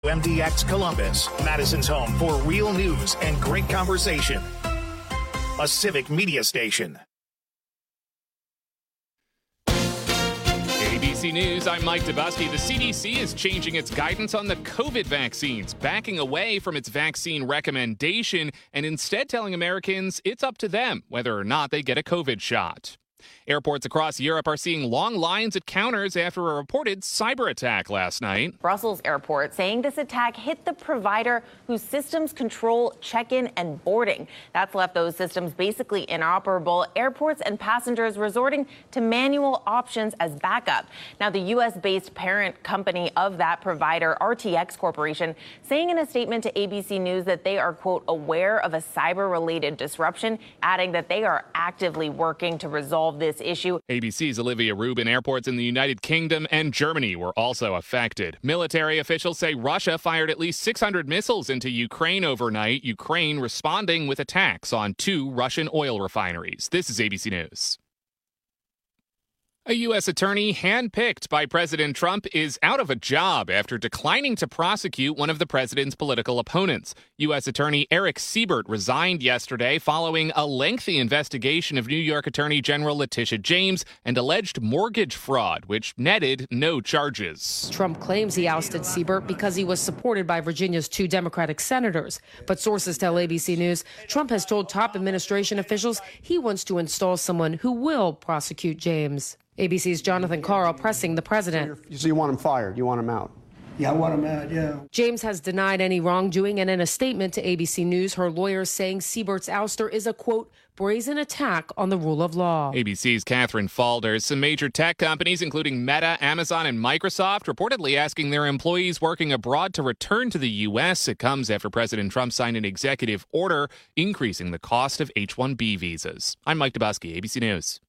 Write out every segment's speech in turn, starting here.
MDX Columbus, Madison's home for real news and great conversation. A civic media station. ABC News, I'm Mike Dubusky. The CDC is changing its guidance on the COVID vaccines, backing away from its vaccine recommendation and instead telling Americans it's up to them whether or not they get a COVID shot. Airports across Europe are seeing long lines at counters after a reported cyber attack last night. Brussels airport saying this attack hit the provider whose systems control check-in and boarding. That's left those systems basically inoperable. Airports and passengers resorting to manual options as backup. Now, the U.S.-based parent company of that provider, RTX Corporation, saying in a statement to ABC News that they are, quote, aware of a cyber-related disruption, adding that they are actively working to resolve this issue. ABC's Olivia Rubin. Airports in the United Kingdom and Germany were also affected. Military officials say Russia fired at least 600 missiles into Ukraine overnight, Ukraine responding with attacks on 2 Russian oil refineries. This is ABC News. A U.S. attorney handpicked by President Trump is out of a job after declining to prosecute one of the president's political opponents. U.S. Attorney Eric Siebert resigned yesterday following a lengthy investigation of New York Attorney General Letitia James and alleged mortgage fraud, which netted no charges. Trump claims he ousted Siebert because he was supported by Virginia's 2 Democratic senators. But sources tell ABC News Trump has told top administration officials he wants to install someone who will prosecute James. ABC's Jonathan Carl pressing the president. So you want him fired? You want him out? Yeah, I want him out, yeah. James has denied any wrongdoing, and in a statement to ABC News, her lawyers saying Siebert's ouster is a, quote, brazen attack on the rule of law. ABC's Catherine Falders. Some major tech companies, including Meta, Amazon, and Microsoft, reportedly asking their employees working abroad to return to the U.S. It comes after President Trump signed an executive order increasing the cost of H-1B visas. I'm Mike Dubusky, ABC News.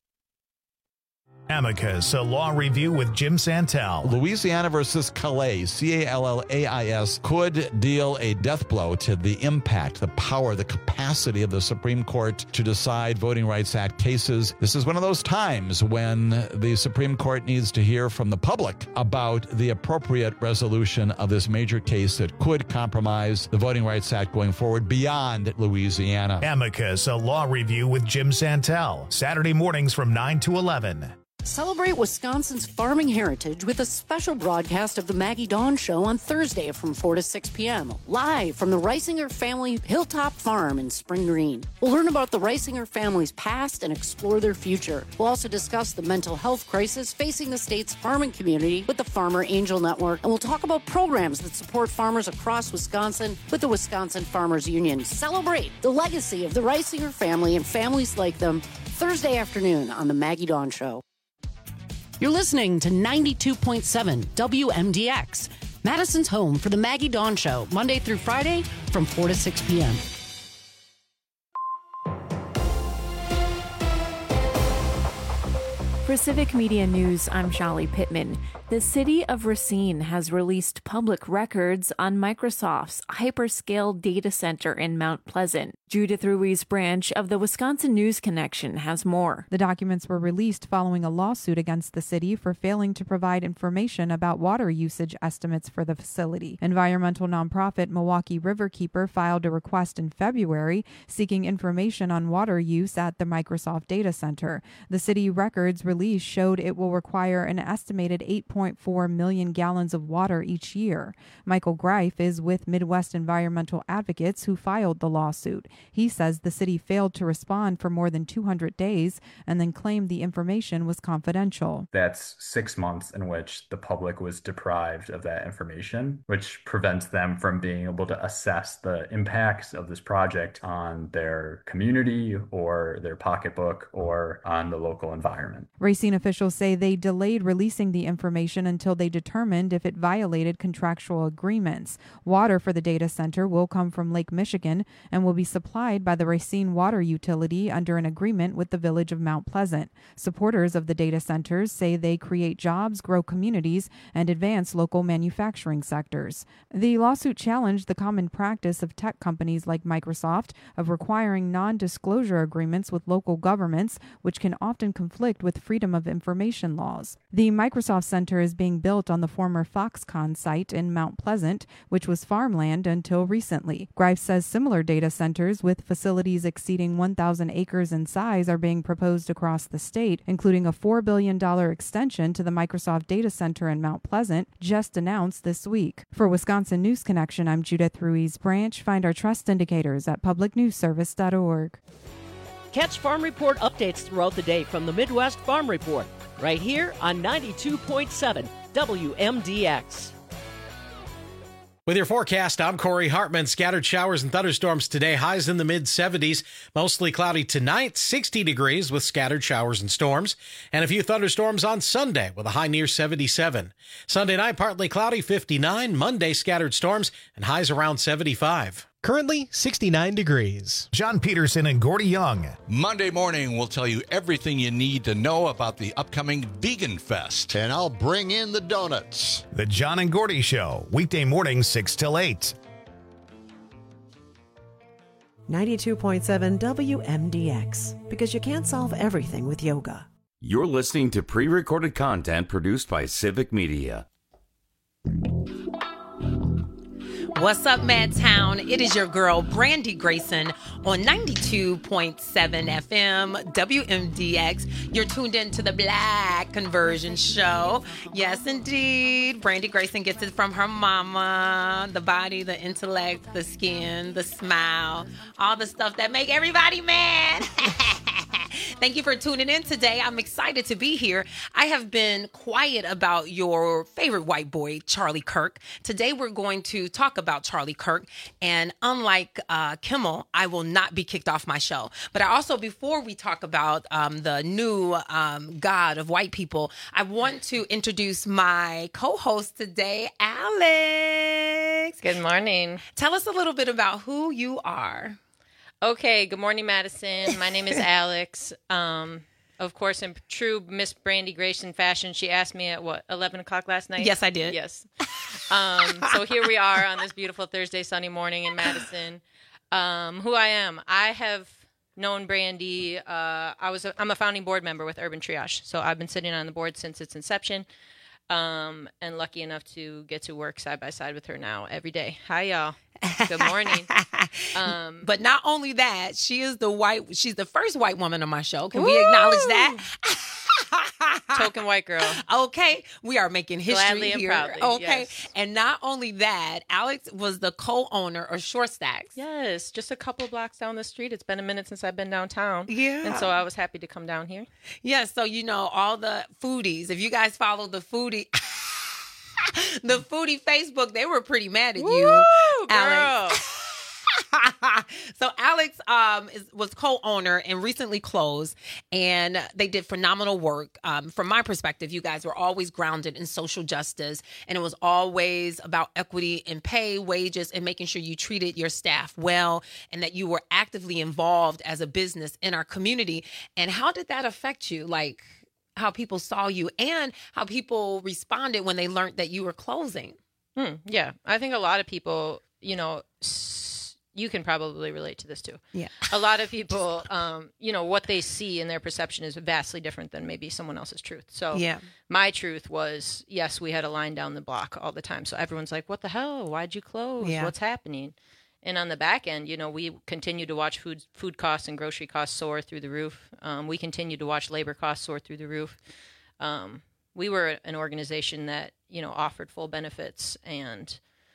Amicus, a law review with Jim Santel. Louisiana versus Calais, Callais, could deal a death blow to the impact, the power, the capacity of the Supreme Court to decide Voting Rights Act cases. This is one of those times when the Supreme Court needs to hear from the public about the appropriate resolution of this major case that could compromise the Voting Rights Act going forward beyond Louisiana. Amicus, a law review with Jim Santel. Saturday mornings from 9 to 11. Celebrate Wisconsin's farming heritage with a special broadcast of the Maggie Dawn Show on Thursday from 4 to 6 p.m. live from the Reisinger family Hilltop Farm in Spring Green. We'll learn about the Reisinger family's past and explore their future. We'll also discuss the mental health crisis facing the state's farming community with the Farmer Angel Network, and we'll talk about programs that support farmers across Wisconsin with the Wisconsin Farmers Union. Celebrate the legacy of the Reisinger family and families like them Thursday afternoon on the Maggie Dawn Show. You're listening to 92.7 WMDX, Madison's home for the Maggie Dawn Show, Monday through Friday from 4 to 6 p.m. For Civic Media News, I'm Shali Pittman. The city of Racine has released public records on Microsoft's hyperscale data center in Mount Pleasant. Judith Ruiz Branch of the Wisconsin News Connection has more. The documents were released following a lawsuit against the city for failing to provide information about water usage estimates for the facility. Environmental nonprofit Milwaukee Riverkeeper filed a request in February seeking information on water use at the Microsoft data center. The city records release showed it will require an estimated 8.4 million gallons of water each year. Michael Greif is with Midwest Environmental Advocates who filed the lawsuit. He says the city failed to respond for more than 200 days and then claimed the information was confidential. That's 6 months in which the public was deprived of that information, which prevents them from being able to assess the impacts of this project on their community or their pocketbook or on the local environment. Racine officials say they delayed releasing the information until they determined if it violated contractual agreements. Water for the data center will come from Lake Michigan and will be supplied by the Racine Water Utility under an agreement with the village of Mount Pleasant. Supporters of the data centers say they create jobs, grow communities, and advance local manufacturing sectors. The lawsuit challenged the common practice of tech companies like Microsoft of requiring non-disclosure agreements with local governments, which can often conflict with freedom Freedom of Information laws. The Microsoft Center is being built on the former Foxconn site in Mount Pleasant, which was farmland until recently. Greif says similar data centers with facilities exceeding 1,000 acres in size are being proposed across the state, including a $4 billion extension to the Microsoft data center in Mount Pleasant, just announced this week. For Wisconsin News Connection, I'm Judith Ruiz-Branch. Find our trust indicators at publicnewsservice.org. Catch Farm Report updates throughout the day from the Midwest Farm Report, right here on 92.7 WMDX. With your forecast, I'm Corey Hartman. Scattered showers and thunderstorms today. Highs in the mid-70s. Mostly cloudy tonight, 60 degrees with scattered showers and storms. And a few thunderstorms on Sunday with a high near 77. Sunday night, partly cloudy, 59. Monday, scattered storms and highs around 75. Currently 69 degrees. John Peterson and Gordy Young. Monday morning, we'll tell you everything you need to know about the upcoming Vegan Fest. And I'll bring in the donuts. The John and Gordy Show, weekday mornings 6 till 8. 92.7 WMDX, because you can't solve everything with yoga. You're listening to pre-recorded content produced by Civic Media. What's up, Madtown? It is your girl, Brandy Grayson, on 92.7 FM, WMDX. You're tuned in to the Black Conversion Show. Yes, indeed. Brandy Grayson gets it from her mama. The body, the intellect, the skin, the smile, all the stuff that make everybody mad. Thank you for tuning in today. I'm excited to be here. I have been quiet about your favorite white boy, Charlie Kirk. Today we're going to talk about Charlie Kirk. And unlike Kimmel, I will not be kicked off my show. But I also, before we talk about the new god of white people, I want to introduce my co-host today, Alex. Good morning. Tell us a little bit about who you are. Okay, good morning, Madison. My name is Alex. Of course, in true Miss Brandy Grayson fashion, she asked me at, 11 o'clock last night? Yes, I did. Yes. So here we are on this beautiful Thursday, sunny morning in Madison. Who I am. I have known Brandy. I'm a founding board member with Urban Triage. So I've been sitting on the board since its inception. And lucky enough to get to work side by side with her now every day. Hi, y'all. Good morning. But not only that, she's the first white woman on my show. Can we acknowledge that? Token white girl. Okay. We are making history Gladly here. and proudly. Okay. Yes. And not only that, Alex was the co-owner of Short Stacks. Yes. Just a couple blocks down the street. It's been a minute since I've been downtown. Yeah. And so I was happy to come down here. Yeah. So, all the foodies, if you guys follow the foodie... the foodie Facebook, they were pretty mad at you, Alex. So Alex was co-owner and recently closed, and they did phenomenal work. From my perspective, you guys were always grounded in social justice, and it was always about equity in pay, wages, and making sure you treated your staff well, and that you were actively involved as a business in our community. And how did that affect you? Like, how people saw you and how people responded when they learned that you were closing? Yeah, I think a lot of people, you can probably relate to this too. Yeah. A lot of people, what they see in their perception is vastly different than maybe someone else's truth. So yeah. My truth was, yes, we had a line down the block all the time. So everyone's like, what the hell? Why'd you close? Yeah. What's happening? And on the back end, we continue to watch food costs and grocery costs soar through the roof. We continue to watch labor costs soar through the roof. We were an organization that, offered full benefits, and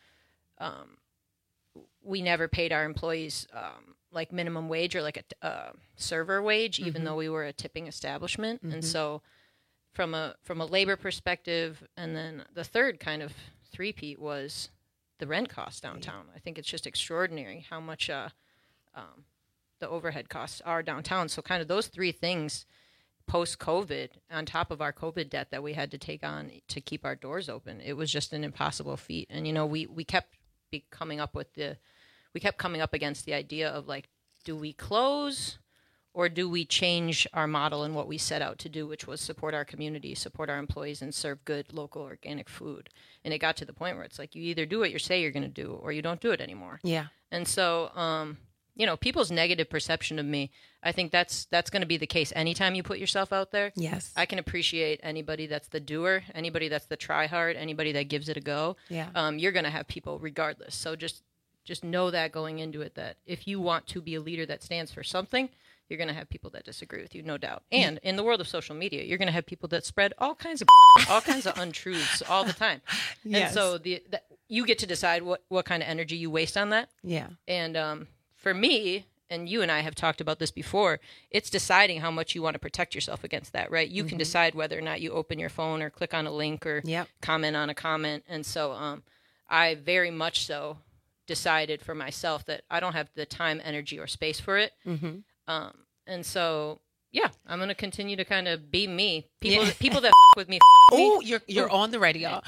we never paid our employees like minimum wage or like a server wage, even though we were a tipping establishment. And so from a labor perspective, and then the third kind of three-peat was the rent costs downtown. I think it's just extraordinary how much the overhead costs are downtown. So kind of those three things post-COVID, on top of our COVID debt that we had to take on to keep our doors open, it was just an impossible feat. And, we kept coming up against the idea of, like, do we close or do we change our model and what we set out to do, which was support our community, support our employees, and serve good local organic food. And it got to the point where it's like, you either do what you say you're going to do or you don't do it anymore. Yeah. And so people's negative perception of me, I think that's going to be the case anytime you put yourself out there. Yes. I can appreciate anybody that's the doer, anybody that's the try hard, anybody that gives it a go. Yeah. You're going to have people regardless. So just know that going into it, that if you want to be a leader that stands for something, you're going to have people that disagree with you, no doubt. And in the world of social media, you're going to have people that spread all kinds of untruths all the time. Yes. And so you get to decide what kind of energy you waste on that. Yeah. And for me, and you and I have talked about this before, it's deciding how much you want to protect yourself against that, right? You can decide whether or not you open your phone or click on a link or comment on a comment. And so I very much so decided for myself that I don't have the time, energy, or space for it. And so, yeah, I'm going to continue to kind of be me. People that with me. Oh, you're on the radio.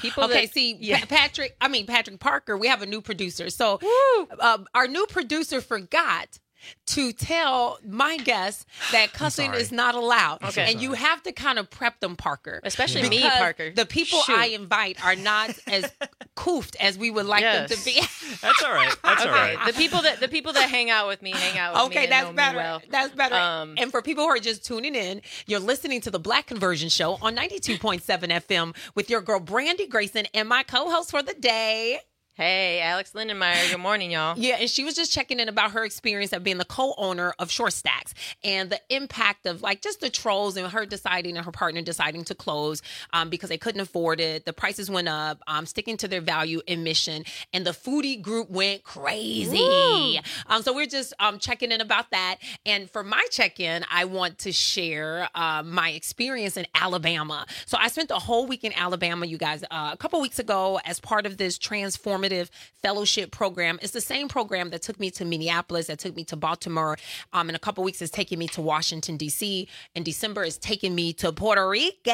Patrick Parker, we have a new producer. So our new producer forgot to tell my guests that cussing is not allowed. Okay. And you have to kind of prep them, Parker. Especially me, Parker. The people I invite are not as coofed as we would like them to be. That's all right. That's all right. The people that hang out with me hang out with me. Okay, and that's know better. Me well. That's better. And for people who are just tuning in, you're listening to the Black Conversion Show on 92.7 FM with your girl Brandy Grayson and my co-host for the day. Hey, Alex Lindenmeyer. Good morning, y'all. Yeah, and she was just checking in about her experience of being the co-owner of Short Stacks and the impact of just the trolls and her deciding and her partner deciding to close because they couldn't afford it. The prices went up, sticking to their value and mission, and the foodie group went crazy. So we're just checking in about that. And for my check-in, I want to share my experience in Alabama. So I spent the whole week in Alabama, you guys, a couple weeks ago as part of this transformative fellowship program. It's the same program that took me to Minneapolis, that took me to Baltimore. In a couple weeks, it's taking me to Washington, D.C. In December, it's taking me to Puerto Rico,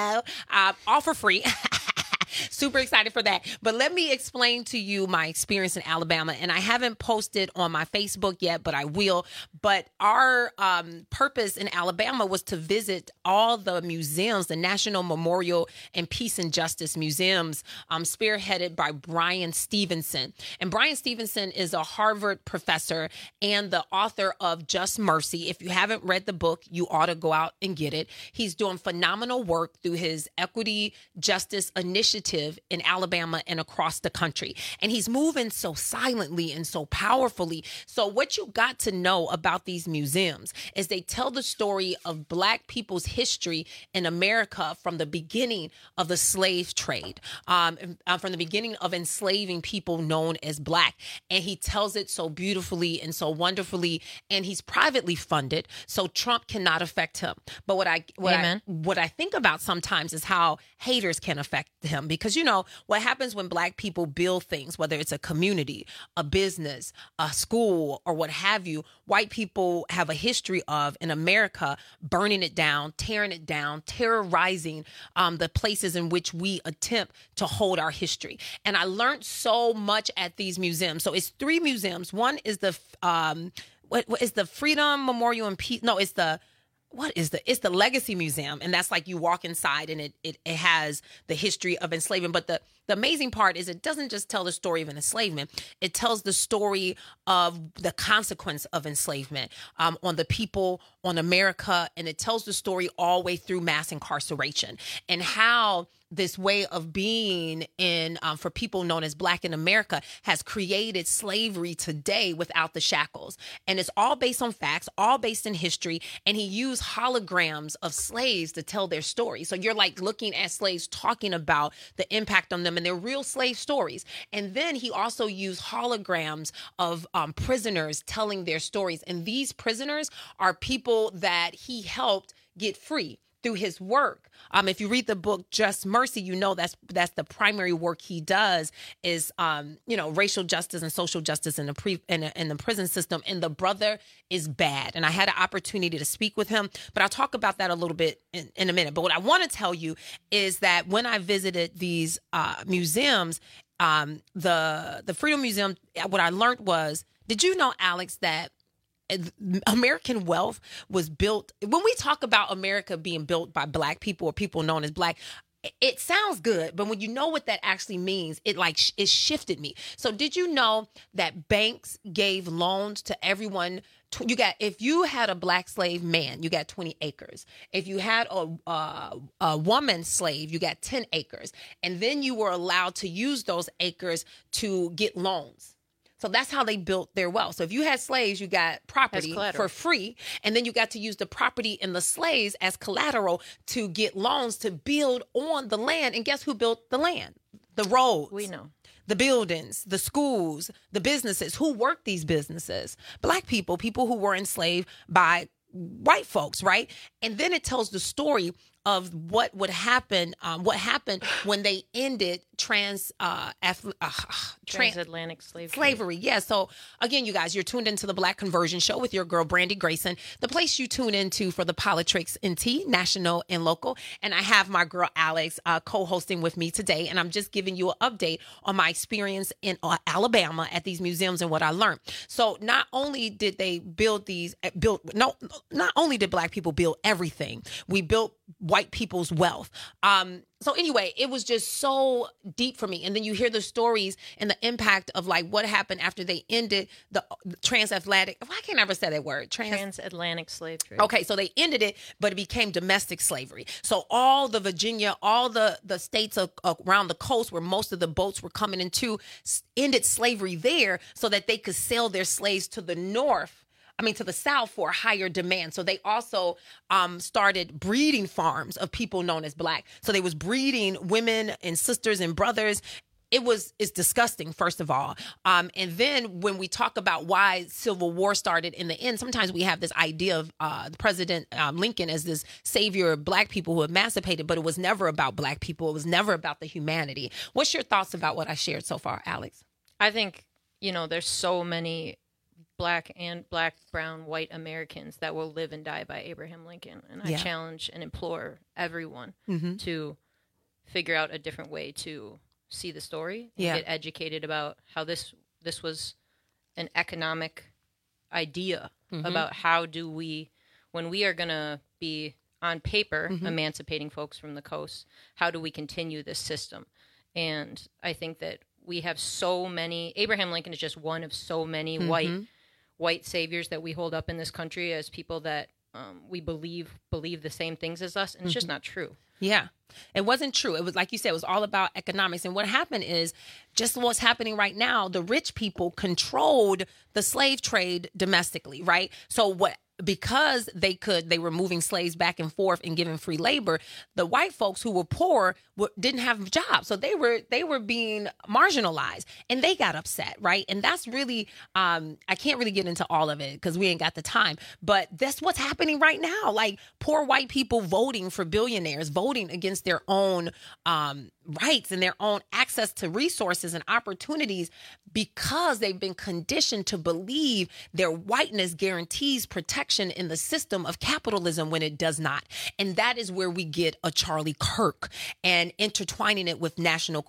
all for free. Super excited for that. But let me explain to you my experience in Alabama. And I haven't posted on my Facebook yet, but I will. But our purpose in Alabama was to visit all the museums, the National Memorial and Peace and Justice Museums, spearheaded by Bryan Stevenson. And Bryan Stevenson is a Harvard professor and the author of Just Mercy. If you haven't read the book, you ought to go out and get it. He's doing phenomenal work through his Equity Justice Initiative in Alabama and across the country. And he's moving so silently and so powerfully. So what you got to know about these museums is they tell the story of Black people's history in America from the beginning of the slave trade, from the beginning of enslaving people known as Black. And he tells it so beautifully and so wonderfully, and he's privately funded, so Trump cannot affect him. But what I think about sometimes is how haters can affect him, because you know what happens when Black people build things, whether it's a community, a business, a school, or what have you. White people have a history of, in America, burning it down, terrorizing the places in which we attempt to hold our history. And I learned so much at these museums. So it's 3 museums. One is the what is the Freedom Memorial and Peace? No, it's the Legacy Museum. And that's like you walk inside and it has the history of enslavement. But the amazing part is it doesn't just tell the story of an enslavement. It tells the story of the consequence of enslavement on the people, on America. And it tells the story all the way through mass incarceration and how this way of being in for people known as Black in America has created slavery today without the shackles. And it's all based on facts, all based in history. And he used holograms of slaves to tell their story. So you're like looking at slaves talking about the impact on them and their real slave stories. And then he also used holograms of prisoners telling their stories. And these prisoners are people that he helped get free through his work. If you read the book Just Mercy, you know that's the primary work he does is racial justice and social justice in the prison system. And the brother is bad. And I had an opportunity to speak with him, but I'll talk about that a little bit in a minute. But what I want to tell you is that when I visited these museums, the Freedom Museum, what I learned was, did you know, Alex, that American wealth was built? When we talk about America being built by Black people or people known as Black, it sounds good, but when you know what that actually means, it shifted me. So did you know that banks gave loans to everyone? If you had a black slave man, you got 20 acres. If you had a woman slave, you got 10 acres. And then you were allowed to use those acres to get loans. So that's how they built their wealth. So if you had slaves, you got property for free, and then you got to use the property and the slaves as collateral to get loans to build on the land. And guess who built the land? The roads. We know. The buildings, the schools, the businesses. Who worked these businesses? Black people who were enslaved by white folks, right? And then it tells the story of what would happen, what happened when they ended transatlantic slavery. Yeah. So again, you guys, you're tuned into the Black Conversion Show with your girl, Brandy Grayson, the place you tune into for the politics and tea, national and local. And I have my girl, Alex, co-hosting with me today. And I'm just giving you an update on my experience in Alabama at these museums and what I learned. So not only did they not only did Black people build everything, we built white people's wealth. So anyway, it was just so deep for me. And then you hear the stories and the impact of like what happened after they ended the transatlantic. Why can't I ever say that word? Transatlantic slave trade. Okay, so they ended it, but it became domestic slavery. So all the Virginia, all the states around the coast where most of the boats were coming into ended slavery there so that they could sell their slaves to the to the South for a higher demand. So they also started breeding farms of people known as Black. So they was breeding women and sisters and brothers. It's disgusting, first of all. And then when we talk about why Civil War started in the end, sometimes we have this idea of President Lincoln as this savior of Black people who emancipated, but it was never about Black people. It was never about the humanity. What's your thoughts about what I shared so far, Alex? I think, there's so many Black, brown, white Americans that will live and die by Abraham Lincoln. And I challenge and implore everyone to figure out a different way to see the story and get educated about how this was an economic idea about how do we, when we are going to be on paper emancipating folks from the coast, how do we continue this system? And I think that we have so many, Abraham Lincoln is just one of so many white saviors that we hold up in this country as people that we believe the same things as us, and it's just not true. Yeah, it wasn't true. It was, like you said, it was all about economics. And what happened is just what's happening right now, the rich people controlled the slave trade domestically, right? So because they were moving slaves back and forth and giving free labor, the white folks who were poor didn't have jobs. So they were being marginalized, and they got upset, right? And that's really, I can't really get into all of it because we ain't got the time, but that's what's happening right now. Like poor white people voting for billionaires, voting against their own rights and their own access to resources and opportunities because they've been conditioned to believe their whiteness guarantees protection in the system of capitalism when it does not. And that is where we get a Charlie Kirk and intertwining it with national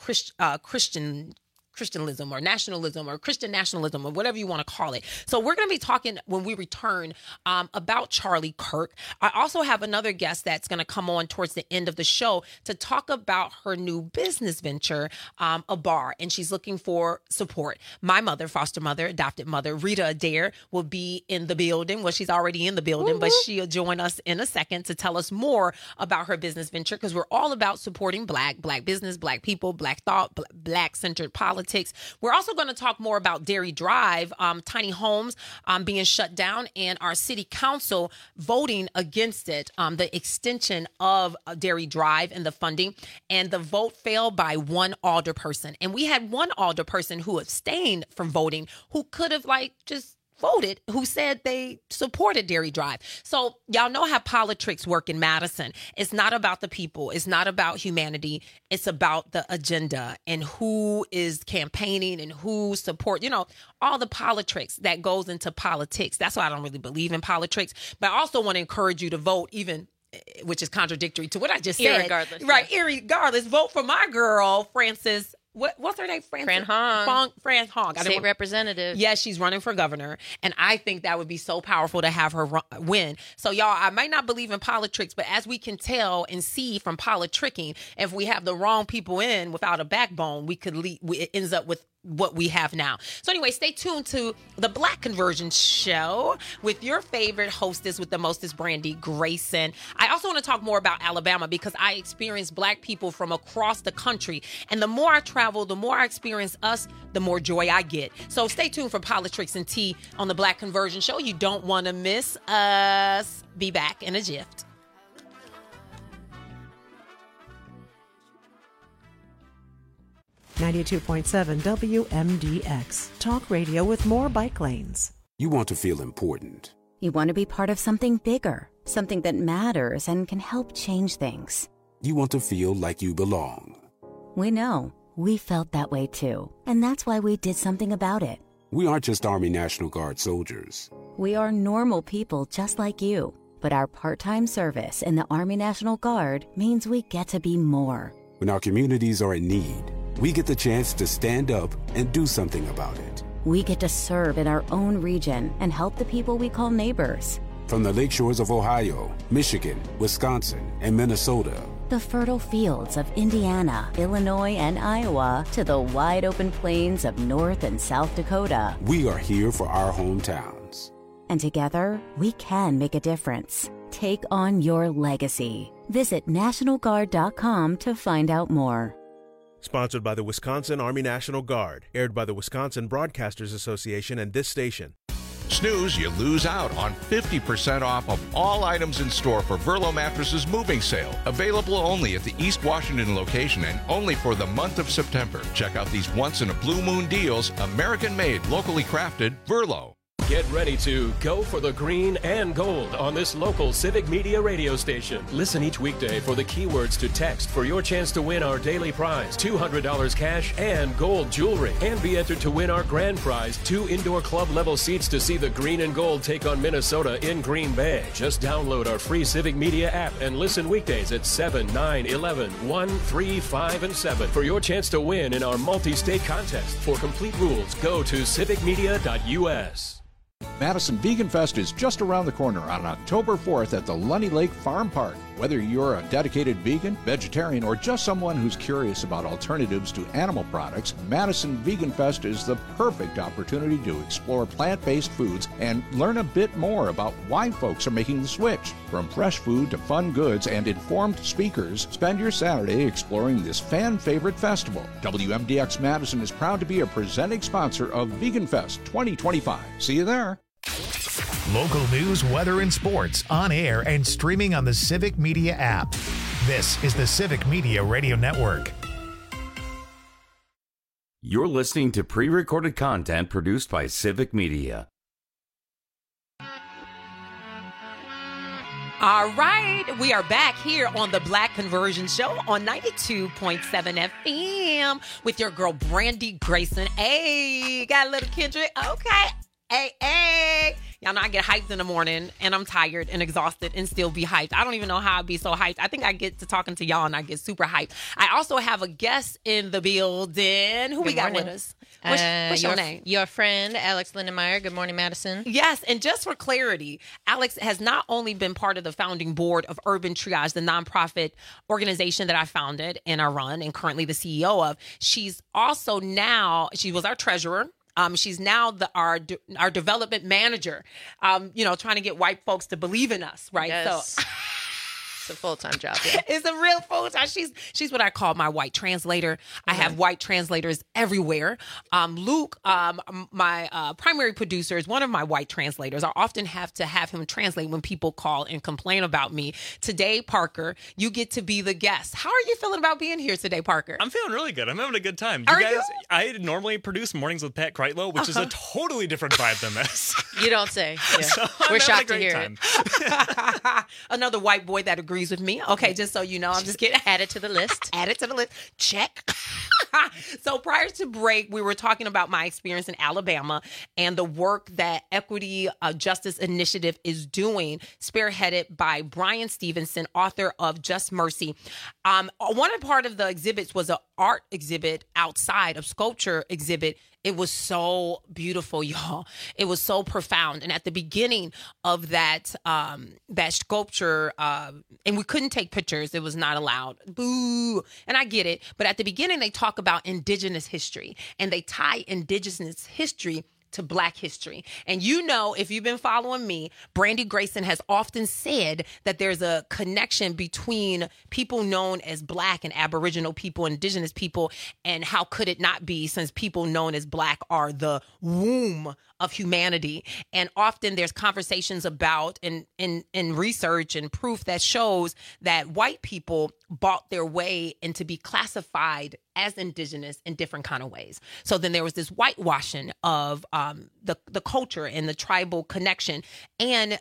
Christianism or nationalism or Christian nationalism or whatever you want to call it. So we're going to be talking when we return about Charlie Kirk. I also have another guest that's going to come on towards the end of the show to talk about her new business venture, a bar, and she's looking for support. My mother, foster mother, adopted mother, Rita Adair, will be in the building. Well, she's already in the building, but she'll join us in a second to tell us more about her business venture because we're all about supporting Black business, Black people, Black thought, Black-centered politics. We're also going to talk more about Dairy Drive, tiny homes being shut down, and our city council voting against it, the extension of Dairy Drive and the funding. And the vote failed by one alderperson. And we had one alderperson who abstained from voting who could have just voted, who said they supported Dairy Drive. So y'all know how politics work in Madison. It's not about the people. It's not about humanity. It's about the agenda and who is campaigning and who support, all the politics that goes into politics. That's why I don't really believe in politics. But I also want to encourage you to vote, even, which is contradictory to what I just said. Irregardless. Right. Irregardless. Vote for my girl, Frances what's her name? Fran Hong. Fran Hong. State representative. Yes, she's running for governor. And I think that would be so powerful to have her win. So, y'all, I might not believe in politics, but as we can tell and see from politicking, if we have the wrong people in without a backbone, it ends up with what we have now. So anyway, stay tuned to the Black Conversion Show with your favorite hostess with the mostest, Brandy Grayson. I also want to talk more about Alabama because I experience Black people from across the country. And the more I travel, the more I experience us, the more joy I get. So stay tuned for Politics and Tea on the Black Conversion Show. You don't want to miss us. Be back in a jiff. 92.7 WMDX. Talk radio with more bike lanes. You want to feel important. You want to be part of something bigger, something that matters and can help change things. You want to feel like you belong. We know. We felt that way too. And that's why we did something about it. We aren't just Army National Guard soldiers. We are normal people just like you. But our part-time service in the Army National Guard means we get to be more. When our communities are in need, we get the chance to stand up and do something about it. We get to serve in our own region and help the people we call neighbors. From the lakeshores of Ohio, Michigan, Wisconsin, and Minnesota. The fertile fields of Indiana, Illinois, and Iowa to the wide open plains of North and South Dakota. We are here for our hometowns. And together, we can make a difference. Take on your legacy. Visit NationalGuard.com to find out more. Sponsored by the Wisconsin Army National Guard. Aired by the Wisconsin Broadcasters Association and this station. Snooze, you lose out on 50% off of all items in store for Verlo Mattresses moving sale. Available only at the East Washington location and only for the month of September. Check out these once-in-a-blue-moon deals. American-made, locally crafted, Verlo. Get ready to go for the green and gold on this local Civic Media radio station. Listen each weekday for the keywords to text for your chance to win our daily prize, $200 cash and gold jewelry. And be entered to win our grand prize, 2 indoor club level seats to see the green and gold take on Minnesota in Green Bay. Just download our free Civic Media app and listen weekdays at 7, 9, 11, 1, 3, 5, and 7 for your chance to win in our multi-state contest. For complete rules, go to civicmedia.us. Madison Vegan Fest is just around the corner on October 4th at the Lunny Lake Farm Park. Whether you're a dedicated vegan, vegetarian, or just someone who's curious about alternatives to animal products, Madison Vegan Fest is the perfect opportunity to explore plant-based foods and learn a bit more about why folks are making the switch. From fresh food to fun goods and informed speakers, spend your Saturday exploring this fan-favorite festival. WMDX Madison is proud to be a presenting sponsor of Vegan Fest 2025. See you there. Local news, weather, and sports on air and streaming on the Civic Media app. This is the Civic Media Radio Network. You're listening to pre-recorded content produced by Civic Media. All right, we are back here on the Black Conversion Show on 92.7 FM with your girl, Brandy Grayson. Hey, got a little Kendrick? Okay. Hey. Y'all know I get hyped in the morning and I'm tired and exhausted and still be hyped. I don't even know how I'd be so hyped. I think I get to talking to y'all and I get super hyped. I also have a guest in the building. Who we got with us? What's your name? Your friend, Alex Lindenmeyer. Good morning, Madison. Yes, and just for clarity, Alex has not only been part of the founding board of Urban Triage, the nonprofit organization that I founded and I run and currently the CEO of. She's also now, she was our treasurer. She's now our development manager, trying to get white folks to believe in us, right? Yes. So it's a full-time job. Yeah. It's a real full-time. She's what I call my white translator. I have white translators everywhere. Luke, my primary producer, is one of my white translators. I often have to have him translate when people call and complain about me. Today, Parker, you get to be the guest. How are you feeling about being here today, Parker? I'm feeling really good. I'm having a good time. I normally produce Mornings with Pat Kreitlow, which is a totally different vibe than this. You don't say. Yeah. So We're shocked to hear it. Another white boy that agrees with me. Okay, just so you know, I'm just kidding. Add it to the list. Add it to the list. Check. So prior to break, we were talking about my experience in Alabama and the work that Equity Justice Initiative is doing, spearheaded by Brian Stevenson, author of Just Mercy. One part of the exhibits was an art exhibit outside, a sculpture exhibit. It was so beautiful, y'all. It was so profound. And at the beginning of that sculpture, and we couldn't take pictures. It was not allowed. Boo. And I get it. But at the beginning, they talk about indigenous history, and they tie indigenous history to Black history. And you know, if you've been following me, Brandy Grayson has often said that there's a connection between people known as Black and Aboriginal people, indigenous people, and how could it not be, since people known as Black are the womb of humanity. And often there's conversations about and research and proof that shows that white people bought their way into be classified as indigenous in different kind of ways. So then there was this whitewashing of the culture and the tribal connection. And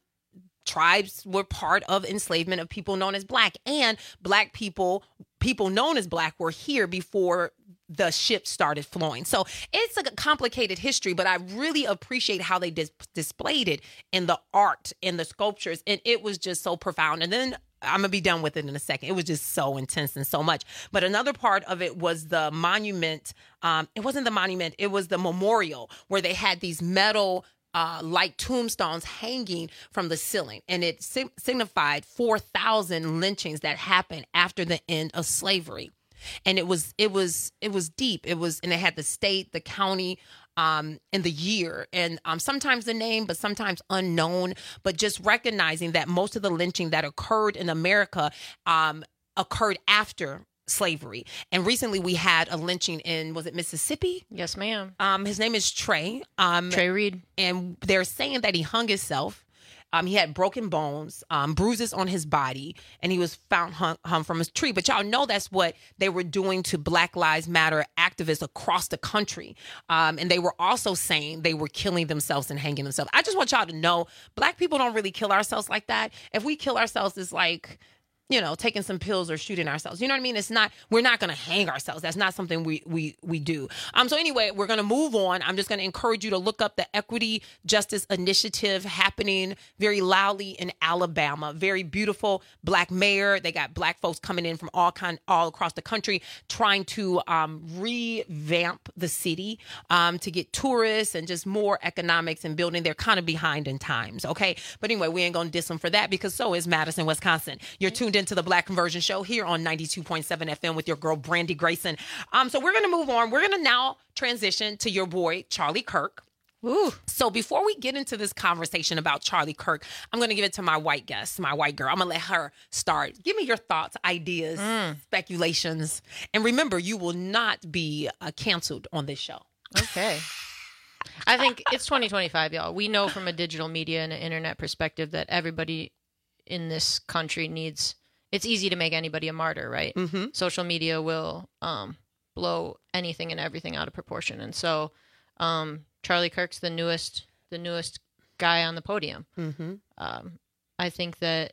tribes were part of enslavement of people known as Black, and Black people known as Black were here before the ships started flowing. So it's a complicated history, but I really appreciate how they displayed it in the art, in the sculptures, and it was just so profound. And then I'm going to be done with it in a second. It was just so intense and so much. But another part of it was the monument. It wasn't the monument. It was the memorial, where they had these metal like tombstones hanging from the ceiling. And it signified 4,000 lynchings that happened after the end of slavery. And it was deep. And it had the state, the county, and the year, and sometimes the name, but sometimes unknown. But just recognizing that most of the lynching that occurred in America occurred after slavery. And recently we had a lynching in, was it Mississippi? Yes, ma'am. His name is Trey. Trey Reed. And they're saying that he hung himself. He had broken bones, bruises on his body, and he was found hung from a tree. But y'all know that's what they were doing to Black Lives Matter activists across the country. And they were also saying they were killing themselves and hanging themselves. I just want y'all to know, Black people don't really kill ourselves like that. If we kill ourselves, it's like, you know, taking some pills or shooting ourselves. You know what I mean? We're not going to hang ourselves. That's not something we do. So anyway, we're going to move on. I'm just going to encourage you to look up the Equity Justice Initiative happening very loudly in Alabama. Very beautiful Black mayor. They got Black folks coming in from all across the country, trying to revamp the city to get tourists and just more economics and building. They're kind of behind in times. Okay. But anyway, we ain't going to diss them for that, because so is Madison, Wisconsin. You're tuned into the Black Conversion Show here on 92.7 FM with your girl, Brandy Grayson. So we're going to move on. We're going to now transition to your boy, Charlie Kirk. Ooh. So before we get into this conversation about Charlie Kirk, I'm going to give it to my white guest, my white girl. I'm going to let her start. Give me your thoughts, ideas, speculations. And remember, you will not be canceled on this show. Okay. I think it's 2025, y'all. We know from a digital media and an internet perspective that everybody in this country needs, it's easy to make anybody a martyr, right? Mm-hmm. Social media will blow anything and everything out of proportion. And so Charlie Kirk's the newest guy on the podium. Mm-hmm. I think that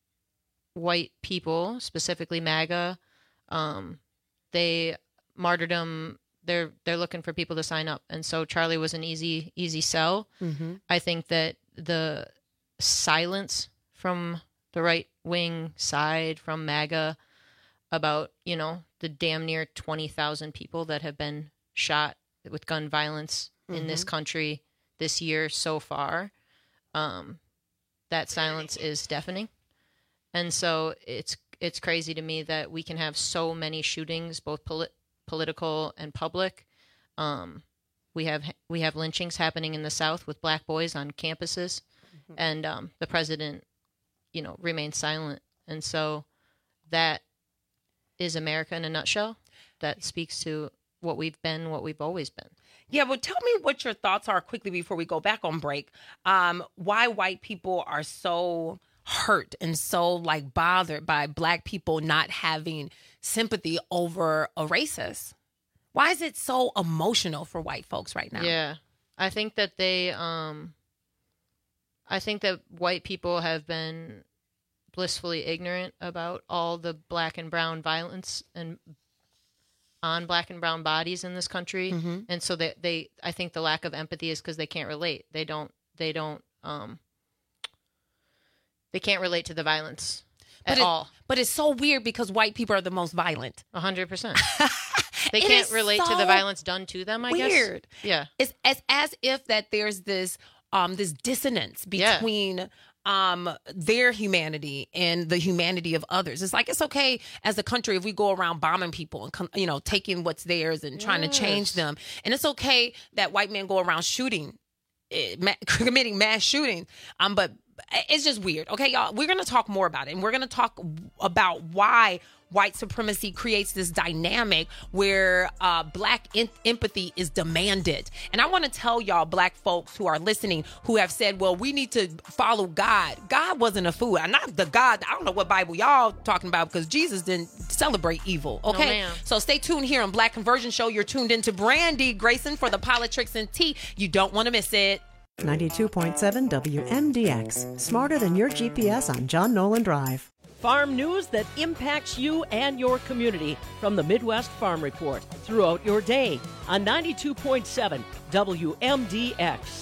white people, specifically MAGA, they martyrdom, they're looking for people to sign up. And so Charlie was an easy sell. Mm-hmm. I think that the silence from the right-wing side, from MAGA, about, you know, the damn near 20,000 people that have been shot with gun violence in this country this year so far, that silence is deafening. And so it's crazy to me that we can have so many shootings, both political and public. We have lynchings happening in the South with Black boys on campuses, and the president, you know, remains silent. And so that is America in a nutshell. That speaks to what we've been, what we've always been. Yeah, well, tell me what your thoughts are quickly before we go back on break. Why white people are so hurt and so like bothered by Black people not having sympathy over a racist. Why is it so emotional for white folks right now? Yeah, I think that I think that white people have been blissfully ignorant about all the Black and brown violence and on Black and brown bodies in this country, and so I think the lack of empathy is because they can't relate. They can't relate to the violence at all. But it's so weird because white people are the most violent. 100%. They can't relate to the violence done to them, I guess. Weird. Yeah. It's as if that there's this dissonance between their humanity and the humanity of others. It's like, it's okay as a country if we go around bombing people and, taking what's theirs and trying to change them. And it's okay that white men go around committing mass shootings. But it's just weird. Okay, y'all, we're going to talk more about it. And we're going to talk about why white supremacy creates this dynamic where black empathy is demanded. And I want to tell y'all, black folks who are listening, who have said, well, we need to follow God. God wasn't a fool. I'm not the God. I don't know what Bible y'all talking about, because Jesus didn't celebrate evil. Okay? No, so stay tuned here on Black Conversion Show. You're tuned into Brandy Grayson for the Politics and Tea. You don't want to miss it. 92.7 WMDX. Smarter than your GPS on John Nolan Drive. Farm news that impacts you and your community from the Midwest Farm Report throughout your day on 92.7 WMDX.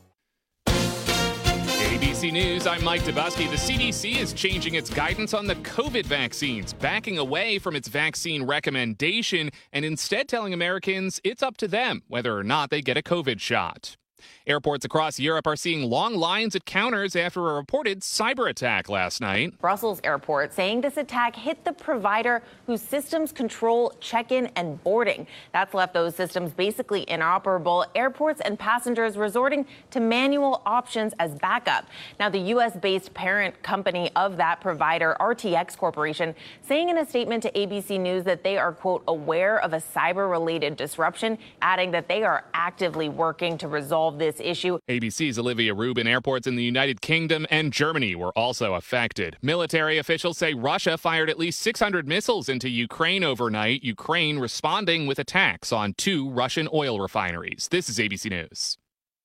ABC News, I'm Mike Dubusky. The CDC is changing its guidance on the COVID vaccines, backing away from its vaccine recommendation and instead telling Americans it's up to them whether or not they get a COVID shot. Airports across Europe are seeing long lines at counters after a reported cyber attack last night. Brussels Airport saying this attack hit the provider whose systems control check-in and boarding. That's left those systems basically inoperable. Airports and passengers resorting to manual options as backup. Now, the U.S.-based parent company of that provider, RTX Corporation, saying in a statement to ABC News that they are, quote, aware of a cyber-related disruption, adding that they are actively working to resolve this issue. ABC's Olivia Rubin. Airports in the United Kingdom and Germany were also affected. Military officials say Russia fired at least 600 missiles into Ukraine overnight, Ukraine responding with attacks on 2 Russian oil refineries. This is ABC News.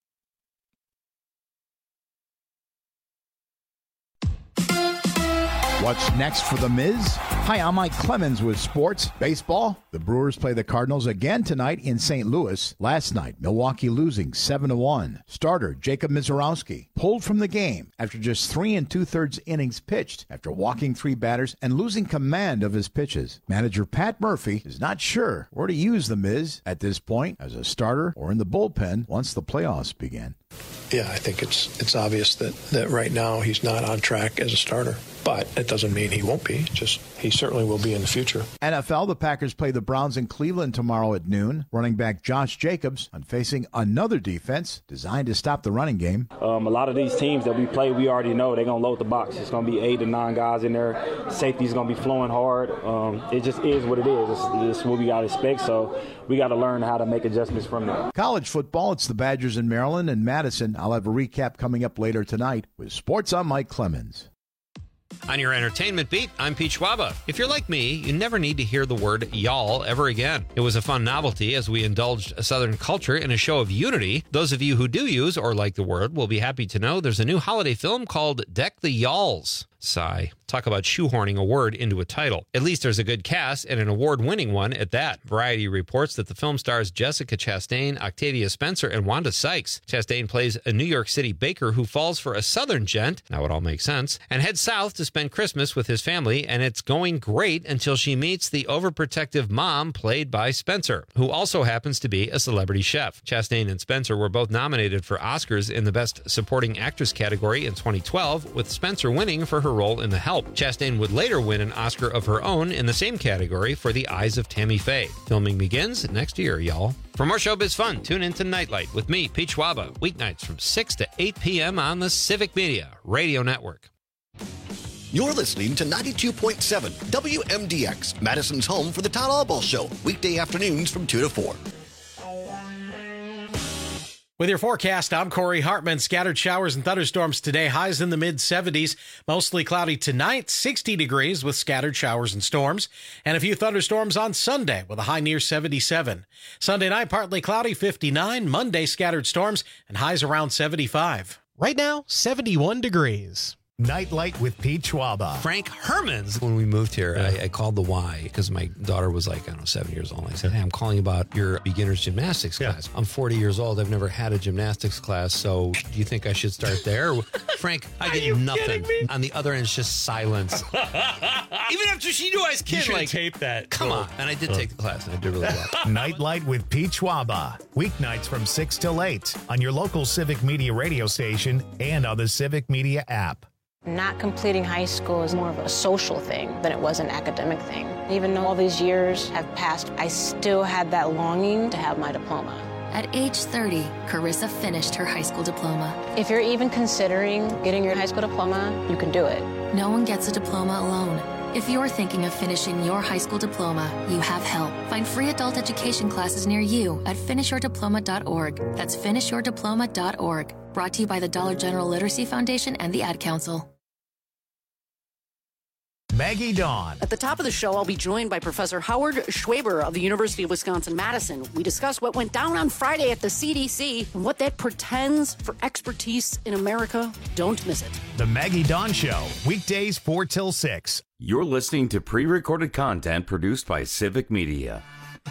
What's next for The Miz? Hi, I'm Mike Clemens with sports. Baseball. The Brewers play the Cardinals again tonight in St. Louis. Last night, Milwaukee losing 7-1. Starter Jacob Mizorowski pulled from the game after just 3 2/3 innings pitched after walking 3 batters and losing command of his pitches. Manager Pat Murphy is not sure where to use The Miz at this point, as a starter or in the bullpen once the playoffs begin. Yeah, I think it's obvious that right now he's not on track as a starter. But it doesn't mean he won't be. Just he certainly will be in the future. NFL, the Packers play the Browns in Cleveland tomorrow at noon. Running back Josh Jacobs on facing another defense designed to stop the running game. A lot of these teams that we play, we already know they're going to load the box. It's going to be 8 to 9 guys in there. Safety's going to be flowing hard. It just is what it is. It's what we got to expect. So we got to learn how to make adjustments from that. College football, it's the Badgers in Maryland and Madison. I'll have a recap coming up later tonight. With sports, I'm Mike Clemens. On your entertainment beat, I'm Pete Schwaba. If you're like me, you never need to hear the word y'all ever again. It was a fun novelty as we indulged a Southern culture in a show of unity. Those of you who do use or like the word will be happy to know there's a new holiday film called Deck the Y'alls. Sigh. Talk about shoehorning a word into a title. At least there's a good cast and an award-winning one at that. Variety reports that the film stars Jessica Chastain, Octavia Spencer, and Wanda Sykes. Chastain plays a New York City baker who falls for a Southern gent, now it all makes sense, and heads south to spend Christmas with his family, and it's going great until she meets the overprotective mom played by Spencer, who also happens to be a celebrity chef. Chastain and Spencer were both nominated for Oscars in the Best Supporting Actress category in 2012, with Spencer winning for her role in The Help. Chastain would later win an Oscar of her own in the same category for The Eyes of Tammy Faye. Filming begins next year, y'all. For more showbiz fun, tune in to Nightlight with me, Pete Schwaba, weeknights from 6 to 8 p.m. on the Civic Media Radio Network. You're listening to 92.7 WMDX, Madison's home for the Todd Albaugh Show, weekday afternoons from 2 to 4. With your forecast, I'm Corey Hartman. Scattered showers and thunderstorms today. Highs in the mid-70s. Mostly cloudy tonight, 60 degrees with scattered showers and storms. And a few thunderstorms on Sunday with a high near 77. Sunday night, partly cloudy, 59. Monday, scattered storms and highs around 75. Right now, 71 degrees. Nightlight with Pete Schwaba. Frank Hermans. When we moved here, I called the Y because my daughter was like, I don't know, 7 years old. I said, hey, I'm calling about your beginner's gymnastics class. I'm 40 years old. I've never had a gymnastics class. So do you think I should start there? Frank, I get nothing. On the other end, it's just silence. Even after she knew I was kidding. You should tape that. Come on. And I did take the class, and I did really well. Nightlight with Pete Schwaba. Weeknights from 6 till 8 on your local Civic Media radio station and on the Civic Media app. Not completing high school is more of a social thing than it was an academic thing. Even though all these years have passed, I still had that longing to have my diploma. At age 30, Carissa finished her high school diploma. If you're even considering getting your high school diploma, you can do it. No one gets a diploma alone. If you're thinking of finishing your high school diploma, you have help. Find free adult education classes near you at finishyourdiploma.org. That's finishyourdiploma.org. Brought to you by the Dollar General Literacy Foundation and the Ad Council. Maggie Dawn. At the top of the show, I'll be joined by Professor Howard Schwaber of the University of Wisconsin-Madison. We discuss what went down on Friday at the CDC and what that portends for expertise in America. Don't miss it. The Maggie Dawn Show, weekdays 4 till 6. You're listening to pre-recorded content produced by Civic Media.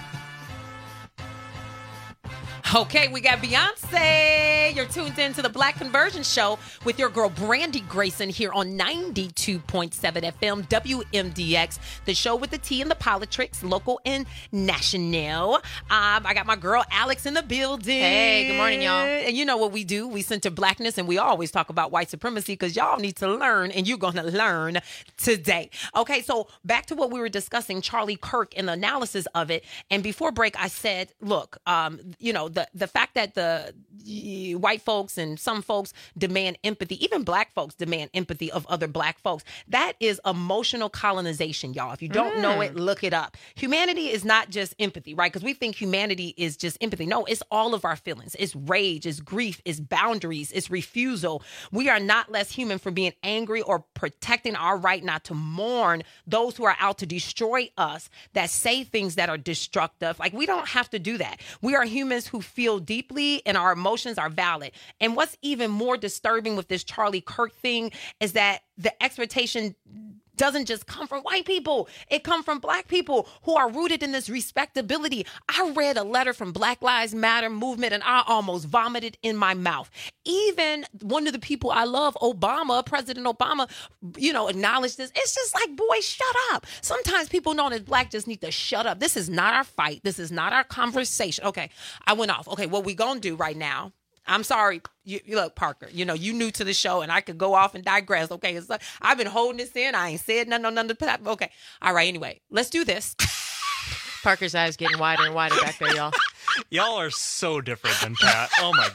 Okay, we got Beyonce. You're tuned in to the Black Conversion Show with your girl Brandy Grayson here on 92.7 FM WMDX, the show with the T and the politics, local and national. I got my girl Alex in the building. Hey, good morning, y'all. And you know what we do? We center blackness, and we always talk about white supremacy because y'all need to learn, and you're going to learn today. Okay, so back to what we were discussing, Charlie Kirk and the analysis of it. And before break, I said, look, the fact that the white folks and some folks demand empathy, even black folks demand empathy of other black folks, that is emotional colonization, y'all. If you don't know it, look it up. Humanity is not just empathy, right? Because we think humanity is just empathy. No, it's all of our feelings. It's rage, it's grief, it's boundaries, it's refusal. We are not less human for being angry or protecting our right not to mourn those who are out to destroy us, that say things that are destructive. Like, we don't have to do that. We are humans who feel deeply, and our emotions are valid. And what's even more disturbing with this Charlie Kirk thing is that the expectation doesn't just come from white people. It comes from black people who are rooted in this respectability. I read a letter from Black Lives Matter movement and I almost vomited in my mouth. Even one of the people I love, Obama, President Obama, acknowledged this. It's just like, boy, shut up. Sometimes people known as black just need to shut up. This is not our fight. This is not our conversation. Okay, I went off. Okay, what we gonna do right now? I'm sorry. You look, Parker, you new to the show and I could go off and digress. Okay. It's like, I've been holding this in. I ain't said nothing on none of the. Okay. All right. Anyway, let's do this. Parker's eyes getting wider and wider back there, y'all. Y'all are so different than Pat. Oh, my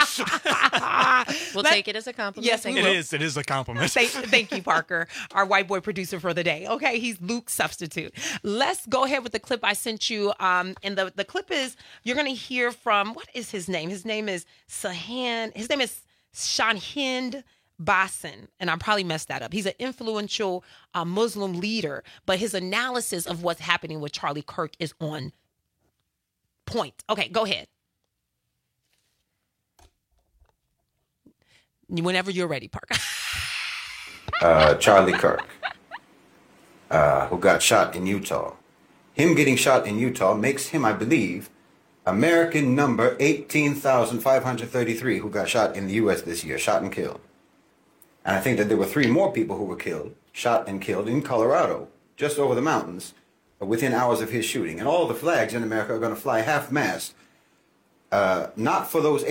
God. We'll take it as a compliment. Yes, it is. It is a compliment. Thank you, Parker, our white boy producer for the day. Okay, he's Luke's substitute. Let's go ahead with the clip I sent you. And the clip is, you're going to hear from, what is his name? His name is Shahind Basin, and I probably messed that up. He's an influential Muslim leader, but his analysis of what's happening with Charlie Kirk is on point. Okay, go ahead. Whenever you're ready, Parker. Charlie Kirk, who got shot in Utah. Him getting shot in Utah makes him, I believe, American number 18,533 who got shot in the U.S. this year, shot and killed. And I think that there were 3 more people who were killed, shot and killed in Colorado, just over the mountains, within hours of his shooting. And all the flags in America are going to fly half-mast, not for those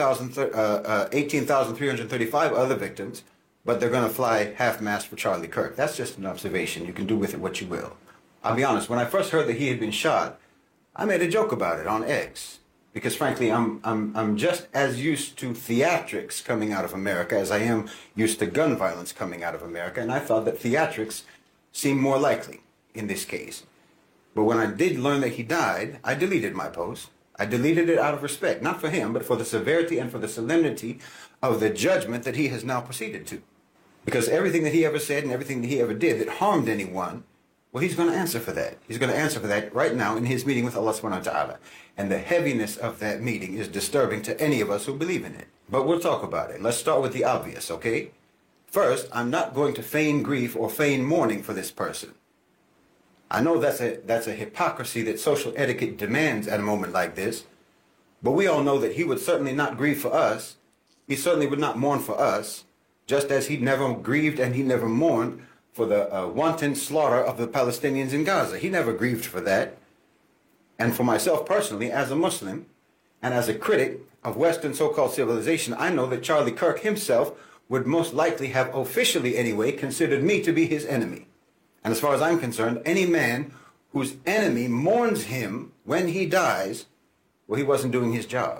18,335 other victims, but they're going to fly half-mast for Charlie Kirk. That's just an observation. You can do with it what you will. I'll be honest, when I first heard that he had been shot, I made a joke about it on X. Because frankly, I'm just as used to theatrics coming out of America as I am used to gun violence coming out of America. And I thought that theatrics seemed more likely in this case. But when I did learn that he died, I deleted my post. I deleted it out of respect, not for him, but for the severity and for the solemnity of the judgment that he has now proceeded to. Because everything that he ever said and everything that he ever did that harmed anyone, well, he's going to answer for that. He's going to answer for that right now in his meeting with Allah subhanahu wa ta'ala. And the heaviness of that meeting is disturbing to any of us who believe in it. But we'll talk about it. Let's start with the obvious, okay? First, I'm not going to feign grief or feign mourning for this person. I know that's a hypocrisy that social etiquette demands at a moment like this, but we all know that he would certainly not grieve for us. He certainly would not mourn for us, just as he never grieved and he never mourned for the wanton slaughter of the Palestinians in Gaza. He never grieved for that. And for myself personally, as a Muslim and as a critic of Western so-called civilization, I know that Charlie Kirk himself would most likely have officially anyway considered me to be his enemy. And as far as I'm concerned, any man whose enemy mourns him when he dies, well, he wasn't doing his job.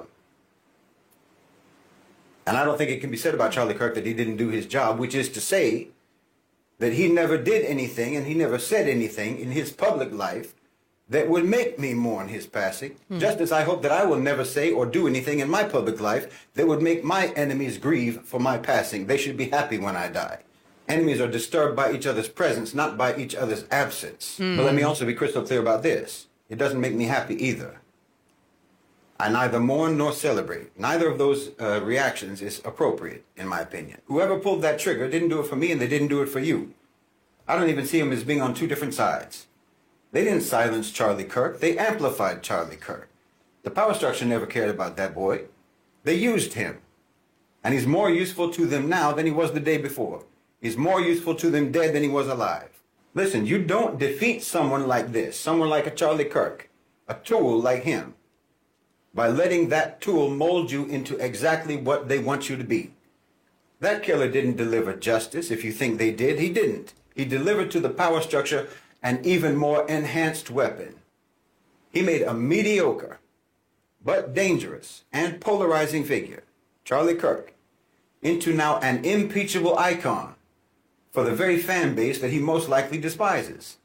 And I don't think it can be said about Charlie Kirk that he didn't do his job, which is to say that he never did anything and he never said anything in his public life that would make me mourn his passing, just as I hope that I will never say or do anything in my public life that would make my enemies grieve for my passing. They should be happy when I die. Enemies are disturbed by each other's presence, not by each other's absence. But let me also be crystal clear about this. It doesn't make me happy either. I neither mourn nor celebrate. Neither of those reactions is appropriate, in my opinion. Whoever pulled that trigger didn't do it for me, and they didn't do it for you. I don't even see them as being on two different sides. They didn't silence Charlie Kirk. They amplified Charlie Kirk. The power structure never cared about that boy. They used him. And he's more useful to them now than he was the day before. He's more useful to them dead than he was alive. Listen, you don't defeat someone like this, someone like a Charlie Kirk, a tool like him, by letting that tool mold you into exactly what they want you to be. That killer didn't deliver justice. If you think they did, he didn't. He delivered to the power structure an even more enhanced weapon. He made a mediocre, but dangerous and polarizing figure, Charlie Kirk, into now an impeachable icon for the very fan base that he most likely despises.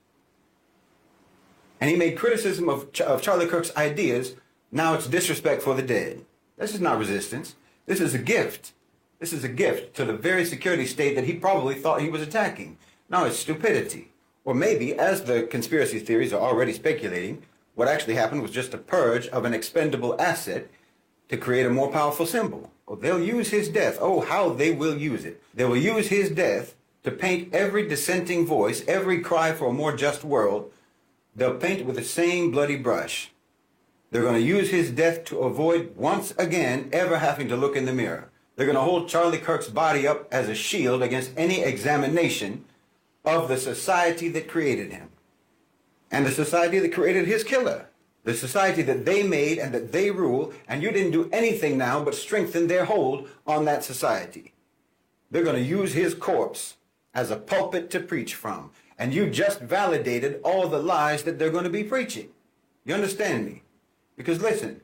And he made criticism of Charlie Kirk's ideas. Now it's disrespect for the dead. This is not resistance. This is a gift. This is a gift to the very security state that he probably thought he was attacking. Now it's stupidity. Or maybe, as the conspiracy theories are already speculating, what actually happened was just a purge of an expendable asset to create a more powerful symbol. Oh, they'll use his death. Oh, how they will use it. They will use his death to paint every dissenting voice, every cry for a more just world. They'll paint it with the same bloody brush. They're going to use his death to avoid once again ever having to look in the mirror. They're going to hold Charlie Kirk's body up as a shield against any examination of the society that created him. And the society that created his killer. The society that they made and that they rule, and you didn't do anything now but strengthen their hold on that society. They're going to use his corpse as a pulpit to preach from. And you just validated all the lies that they're going to be preaching. You understand me? Because listen,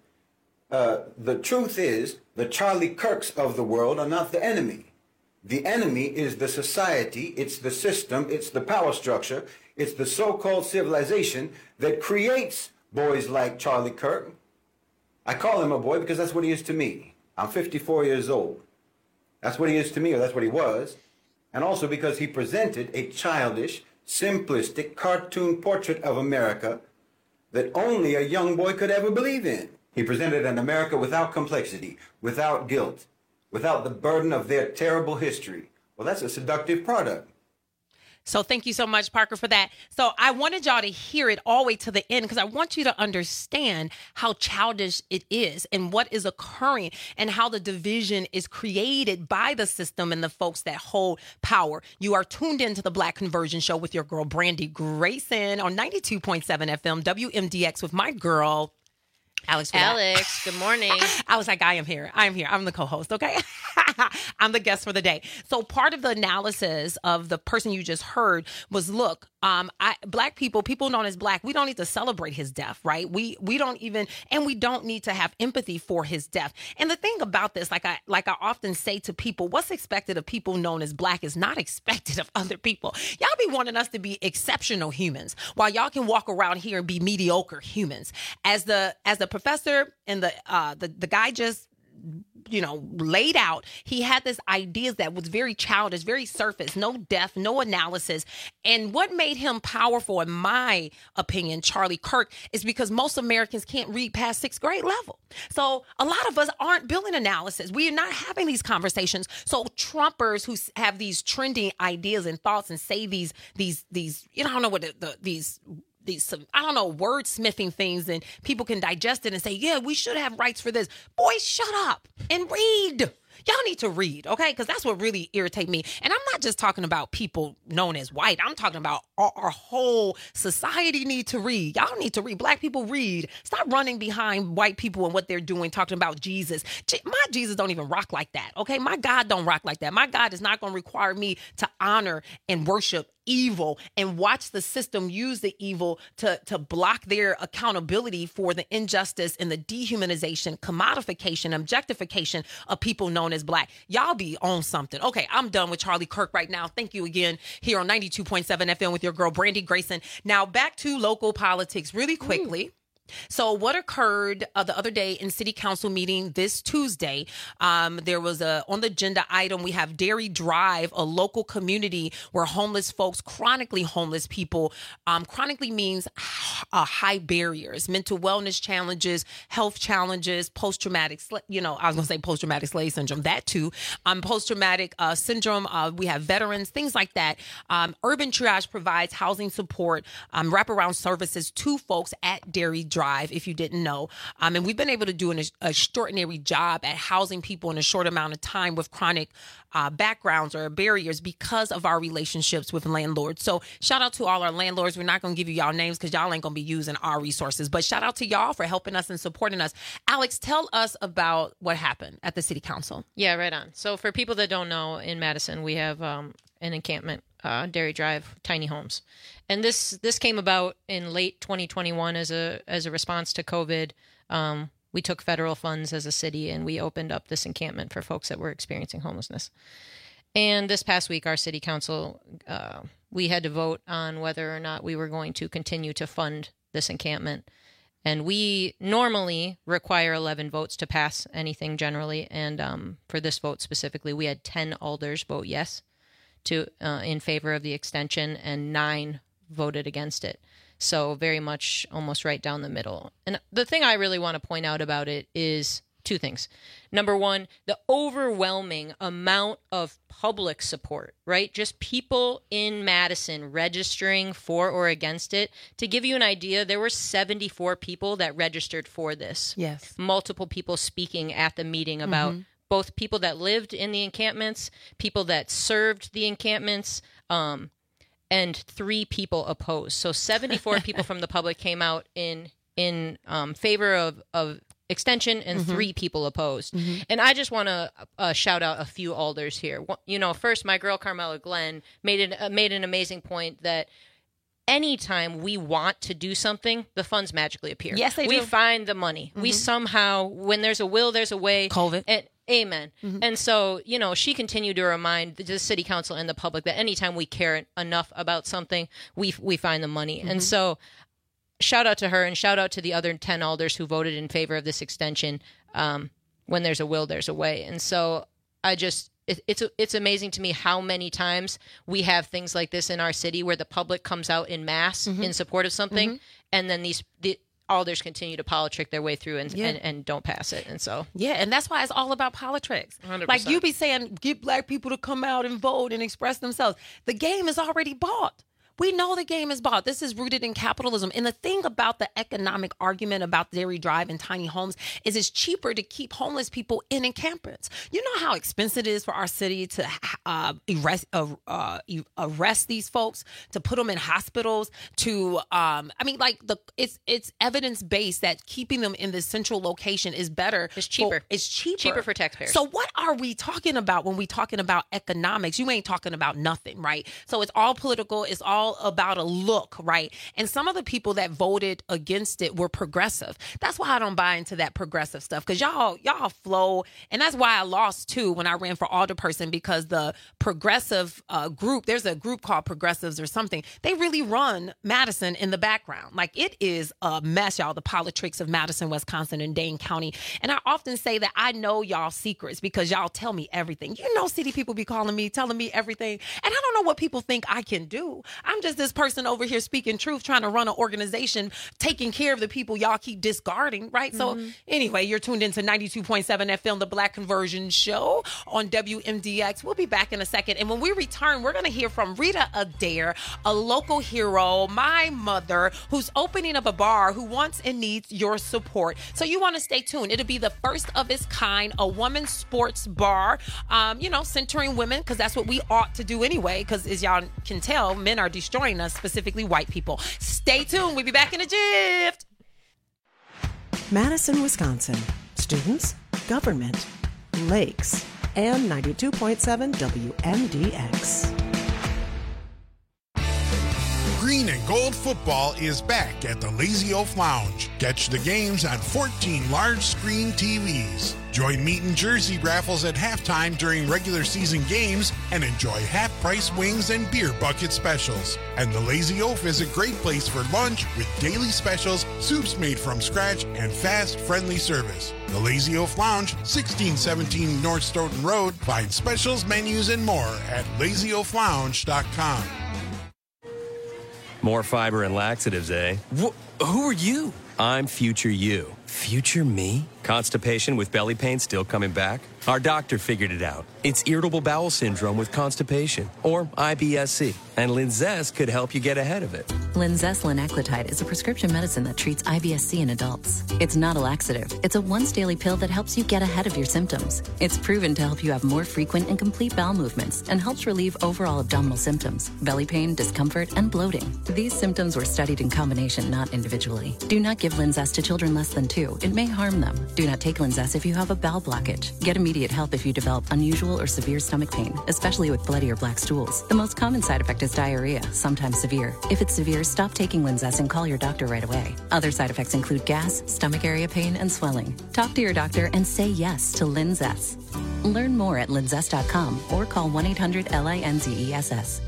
the truth is the Charlie Kirks of the world are not the enemy. The enemy is the society, it's the system, it's the power structure, it's the so-called civilization that creates boys like Charlie Kirk. I call him a boy because that's what he is to me. I'm 54 years old. That's what he is to me, or that's what he was. And also because he presented a childish, simplistic, cartoon portrait of America that only a young boy could ever believe in. He presented an America without complexity, without guilt, without the burden of their terrible history. Well, that's a seductive product. So thank you so much, Parker, for that. So I wanted y'all to hear it all the way to the end because I want you to understand how childish it is and what is occurring and how the division is created by the system and the folks that hold power. You are tuned into the Black Conversion Show with your girl, Brandy Grayson, on 92.7 FM, WMDX, with my girl, Alex, good morning. I was like, I am here. I'm the co-host, okay? I'm the guest for the day. So part of the analysis of the person you just heard was, look, Black people known as Black, we don't need to celebrate his death, right? We don't even, and we don't need to have empathy for his death. And the thing about this, like I often say to people, what's expected of people known as Black is not expected of other people. Y'all be wanting us to be exceptional humans while y'all can walk around here and be mediocre humans. As the professor and the guy just laid out. He had this ideas that was very childish, very surface, no depth, no analysis. And what made him powerful, in my opinion, Charlie Kirk, is because most Americans can't read past 6th grade level. So a lot of us aren't building analysis. We are not having these conversations. So Trumpers who have these trending ideas and thoughts and say these I don't know what these wordsmithing things, and people can digest it and say, yeah, we should have rights for this. Boys, shut up and read. Y'all need to read, okay? Because that's what really irritates me. And I'm not just talking about people known as white. I'm talking about our whole society need to read. Y'all need to read. Black people read. Stop running behind white people and what they're doing, talking about Jesus. My Jesus don't even rock like that, okay? My God don't rock like that. My God is not going to require me to honor and worship evil and watch the system use the evil to block their accountability for the injustice and the dehumanization, commodification, objectification of people known as Black. Y'all be on something. Okay, I'm done with Charlie Kirk right now. Thank you again here on 92.7 FM with your girl, Brandy Grayson. Now back to local politics really quickly. So what occurred the other day in city council meeting this Tuesday, there was on the agenda item, we have Dairy Drive, a local community where homeless folks, chronically homeless people, chronically means high barriers, mental wellness challenges, health challenges, post-traumatic, post-traumatic slave syndrome, that too, post-traumatic syndrome. We have veterans, things like that. Urban Triage provides housing support, wraparound services to folks at Dairy Drive, if you didn't know. And we've been able to do an extraordinary job at housing people in a short amount of time with chronic backgrounds or barriers because of our relationships with landlords. So shout out to all our landlords. We're not going to give you y'all names because y'all ain't going to be using our resources. But shout out to y'all for helping us and supporting us. Alex, tell us about what happened at the city council. Yeah, right on. So for people that don't know, in Madison, we have an encampment, Dairy Drive, tiny homes. And this came about in late 2021 as a response to COVID. We took federal funds as a city and we opened up this encampment for folks that were experiencing homelessness. And this past week, our city council, we had to vote on whether or not we were going to continue to fund this encampment. And we normally require 11 votes to pass anything generally. And for this vote specifically, we had 10 alders vote yes in favor of the extension, and 9 voted against it. So very much almost right down the middle. And the thing I really want to point out about it is 2 things. Number one, the overwhelming amount of public support, right? Just people in Madison registering for or against it. To give you an idea, there were 74 people that registered for this. Yes. Multiple people speaking at the meeting about both people that lived in the encampments, people that served the encampments, and 3 people opposed. So 74 people from the public came out in favor of extension, and 3 people opposed. And I just want to shout out a few alders here. First, my girl Carmela Glenn made an amazing point that anytime we want to do something, the funds magically appear. Yes, they do. We find the money. We somehow, when there's a will, there's a way. COVID. Amen. And so, she continued to remind the city council and the public that anytime we care enough about something, we find the money. And so shout out to her and shout out to the other 10 alders who voted in favor of this extension. When there's a will, there's a way. And so it's amazing to me how many times we have things like this in our city where the public comes out in mass in support of something, and then the alders continue to politic their way through and don't pass it. And so and that's why it's all about politics. 100%. Like you be saying, get Black people to come out and vote and express themselves. The game is already bought. We know the game is bought. This is rooted in capitalism. And the thing about the economic argument about Dairy Drive and tiny homes is it's cheaper to keep homeless people in encampments. You know how expensive it is for our city to arrest these folks, to put them in hospitals, to it's evidence-based that keeping them in this central location is better. It's cheaper. It's cheaper. Cheaper for taxpayers. So what are we talking about when we talking about economics? You ain't talking about nothing, right? So it's all political. It's all all about a look, right? And some of the people that voted against it were progressive. That's why I don't buy into that progressive stuff, because y'all flow. And that's why I lost, too, when I ran for alderperson, because the progressive group, there's a group called Progressives or something, they really run Madison in the background. Like, it is a mess, y'all, the politics of Madison, Wisconsin, and Dane County. And I often say that I know y'all secrets because y'all tell me everything. You know, city people be calling me, telling me everything. And I don't know what people think I can do. I'm just this person over here speaking truth, trying to run an organization, taking care of the people y'all keep discarding, right? So anyway, you're tuned into 92.7 FM, the Black Conversion Show on WMDX. We'll be back in a second. And when we return, we're going to hear from Rita Adair, a local hero, my mother, who's opening up a bar, who wants and needs your support. So you want to stay tuned. It'll be the first of its kind, a women's sports bar, centering women, because that's what we ought to do anyway, because as y'all can tell, men are destroying us, specifically white people. Stay tuned. We'll be back in a jiff. Madison, Wisconsin. Students, government, lakes, and 92.7 WMDX. Green and Gold football is back at the Lazy Oaf Lounge. Catch the games on 14 large screen TVs. Join meat and jersey raffles at halftime during regular season games and enjoy half-price wings and beer bucket specials. And the Lazy Oaf is a great place for lunch with daily specials, soups made from scratch, and fast, friendly service. The Lazy Oaf Lounge, 1617 North Stoughton Road. Find specials, menus, and more at lazyoaflounge.com. More fiber and laxatives, eh? Who are you? I'm Future You. Future me? Constipation with belly pain still coming back? Our doctor figured it out. It's irritable bowel syndrome with constipation, or IBS-C, and Linzess could help you get ahead of it. Linzess linaclotide is a prescription medicine that treats IBS-C in adults. It's not a laxative. It's a once-daily pill that helps you get ahead of your symptoms. It's proven to help you have more frequent and complete bowel movements and helps relieve overall abdominal symptoms, belly pain, discomfort, and bloating. These symptoms were studied in combination, not individually. Do not give Linzess to children less than 2. It may harm them. Do not take Linzess if you have a bowel blockage. Get immediate help if you develop unusual or severe stomach pain, especially with bloody or black stools. The most common side effect is diarrhea, sometimes severe. If it's severe, stop taking Linzess and call your doctor right away. Other side effects include gas, stomach area pain, and swelling. Talk to your doctor and say yes to Linzess. Learn more at linzess.com or call 1-800-LINZESS.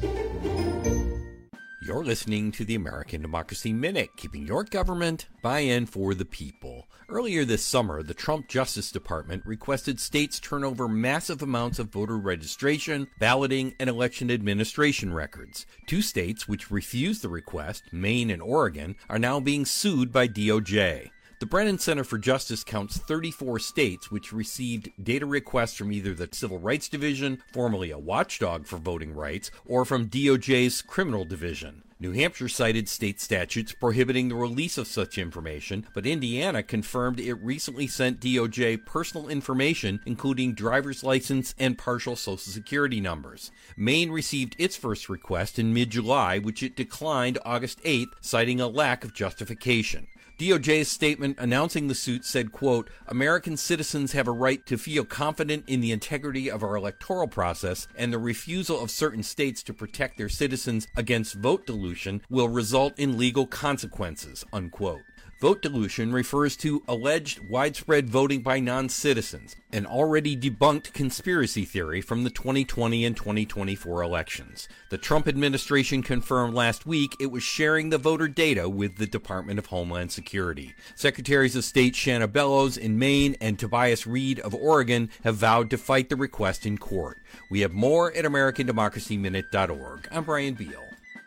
You're listening to the American Democracy Minute, keeping your government buy-in for the people. Earlier this summer, the Trump Justice Department requested states turn over massive amounts of voter registration, balloting, and election administration records. 2 states which refused the request, Maine and Oregon, are now being sued by DOJ. The Brennan Center for Justice counts 34 states which received data requests from either the Civil Rights Division, formerly a watchdog for voting rights, or from DOJ's Criminal Division. New Hampshire cited state statutes prohibiting the release of such information, but Indiana confirmed it recently sent DOJ personal information, including driver's license and partial Social Security numbers. Maine received its first request in mid-July, which it declined August 8th, citing a lack of justification. DOJ's statement announcing the suit said, quote, American citizens have a right to feel confident in the integrity of our electoral process, and the refusal of certain states to protect their citizens against vote dilution will result in legal consequences, unquote. Vote dilution refers to alleged widespread voting by non-citizens, an already debunked conspiracy theory from the 2020 and 2024 elections. The Trump administration confirmed last week it was sharing the voter data with the Department of Homeland Security. Secretaries of State Shanna Bellows in Maine and Tobias Reed of Oregon have vowed to fight the request in court. We have more at AmericanDemocracyMinute.org. I'm Brian Beal.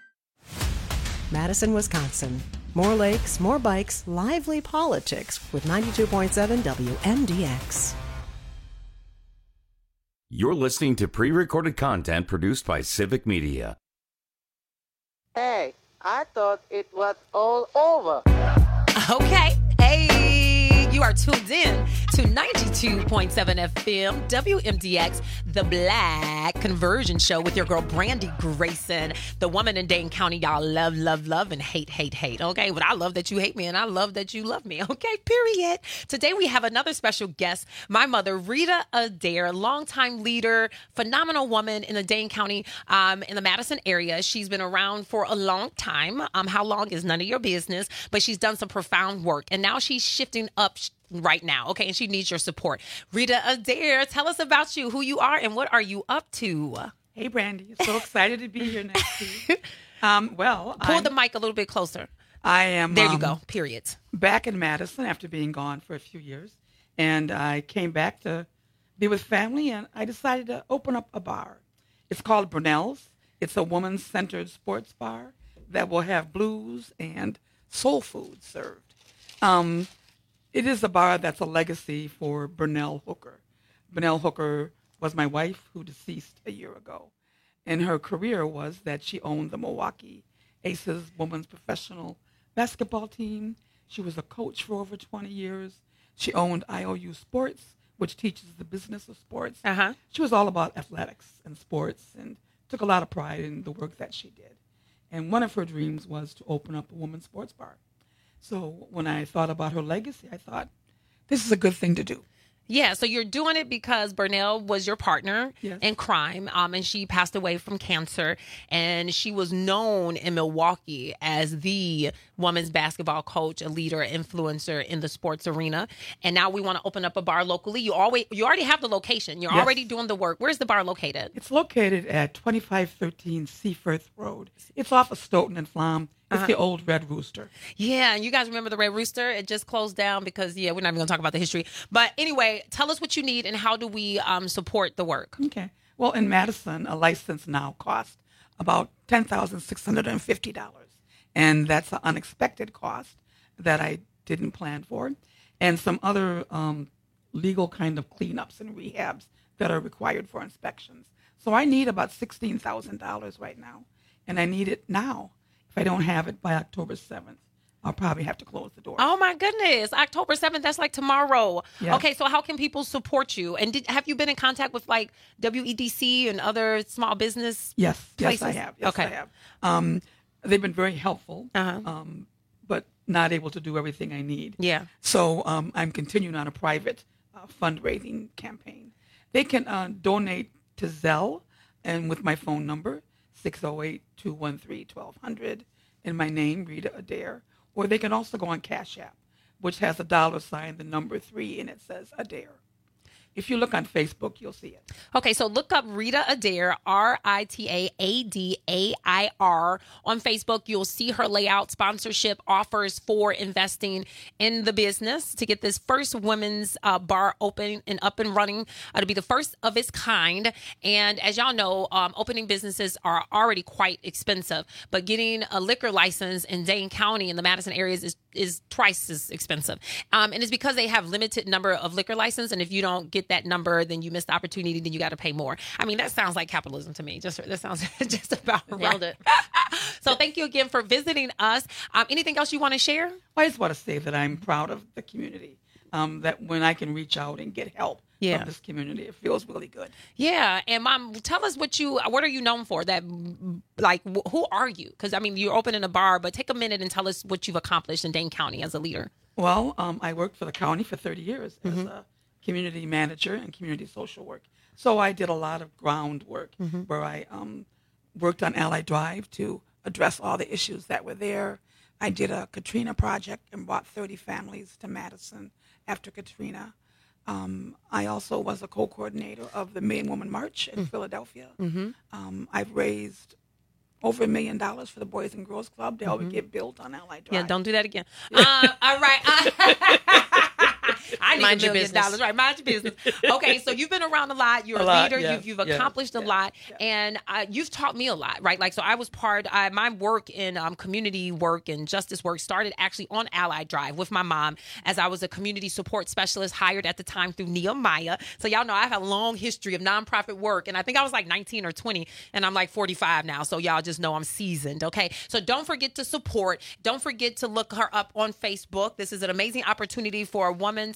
Madison, Wisconsin. More lakes, more bikes, lively politics with 92.7 WMDX. You're listening to pre-recorded content produced by Civic Media. Hey, I thought it was all over. Okay. Hey, you are tuned in to 92.7 FM, WMDX, The Black Conversion Show with your girl, Brandy Grayson, the woman in Dane County y'all love, love, love, and hate, hate, hate, okay? But I love that you hate me, and I love that you love me, okay? Period. Today, we have another special guest, my mother, Rita Adair, longtime leader, phenomenal woman in the Dane County, in the Madison area. She's been around for a long time. How long is none of your business, but she's done some profound work, and now she's shifting up right now, okay? And she needs your support. Rita Adair, tell us about you, who you are, and what are you up to? Hey, Brandy. So excited to be here next week. Pull the mic a little bit closer. I am. There you go. Period. Back in Madison after being gone for a few years. And I came back to be with family, and I decided to open up a bar. It's called Brunel's. It's a woman-centered sports bar that will have blues and soul food served. It is a bar that's a legacy for Burnell Hooker. Burnell Hooker was my wife who deceased a year ago. And her career was that she owned the Milwaukee Aces women's professional basketball team. She was a coach for over 20 years. She owned IOU Sports, which teaches the business of sports. She was all about athletics and sports and took a lot of pride in the work that she did. And one of her dreams was to open up a women's sports bar. So when I thought about her legacy, I thought, this is a good thing to do. Yeah, so you're doing it because Burnell was your partner in crime, and she passed away from cancer, and she was known in Milwaukee as the women's basketball coach, a leader, influencer in the sports arena, and now we want to open up a bar locally. You already have the location. You're already doing the work. Where's the bar located? It's located at 2513 Seaforth Road. It's off of Stoughton and Flom. It's the old Red Rooster. Yeah, and you guys remember the Red Rooster? It just closed down because, we're not even going to talk about the history. But anyway, tell us what you need and how do we support the work? Okay. Well, in Madison, a license now costs about $10,650. And that's an unexpected cost that I didn't plan for. And some other legal kind of cleanups and rehabs that are required for inspections. So I need about $16,000 right now. And I need it now. If I don't have it by October 7th, I'll probably have to close the door. Oh, my goodness. October 7th, that's like tomorrow. Yes. Okay, so how can people support you? And have you been in contact with like WEDC and other small business places? Yes, I have. Yes, I have. They've been very helpful, but not able to do everything I need. Yeah. So I'm continuing on a private fundraising campaign. They can donate to Zelle and with my phone number, 608-213-1200, and my name, Rita Adair. Or they can also go on Cash App, which has a $sign, the number 3, and it says Adair. If you look on Facebook, you'll see it. Okay, so look up Rita Adair, RITAADAIR on Facebook. You'll see her layout, sponsorship offers for investing in the business to get this first women's bar open and up and running. It'll be the first of its kind. And as y'all know, opening businesses are already quite expensive, but getting a liquor license in Dane County in the Madison areas is twice as expensive. And it's because they have limited number of liquor licenses, and if you don't get that number, then you miss the opportunity, then you got to pay more. I mean, that sounds like capitalism to me. That sounds just about right. Nailed it. So thank you again for visiting us. Anything else you want to share? I just want to say that I'm proud of the community, that when I can reach out and get help from this community, it feels really good. Yeah. And Mom, tell us what are you known for? That, like, who are you? Because, I mean, you're opening a bar, but take a minute and tell us what you've accomplished in Dane County as a leader. Well, I worked for the county for 30 years as a community manager and community social work. So I did a lot of groundwork where I worked on Allied Drive to address all the issues that were there. I did a Katrina project and brought 30 families to Madison after Katrina. I also was a co-coordinator of the Man Woman March in Philadelphia. I've raised over $1 million for the Boys and Girls Club to help it get built on Allied Drive. Yeah, don't do that again. All right. I need Mind $1 your million. business. Right, mind your business. Okay, so you've been around a lot. You're a leader. Yes, You've accomplished a lot, and you've taught me a lot, right? Like, so I was my work in community work and justice work started actually on Allied Drive with my mom, as I was a community support specialist hired at the time through Nehemiah. So y'all know I have a long history of nonprofit work, and I think I was like 19 or 20, and I'm like 45 now. So y'all just know I'm seasoned. Okay, so don't forget to support. Don't forget to look her up on Facebook. This is an amazing opportunity for a woman's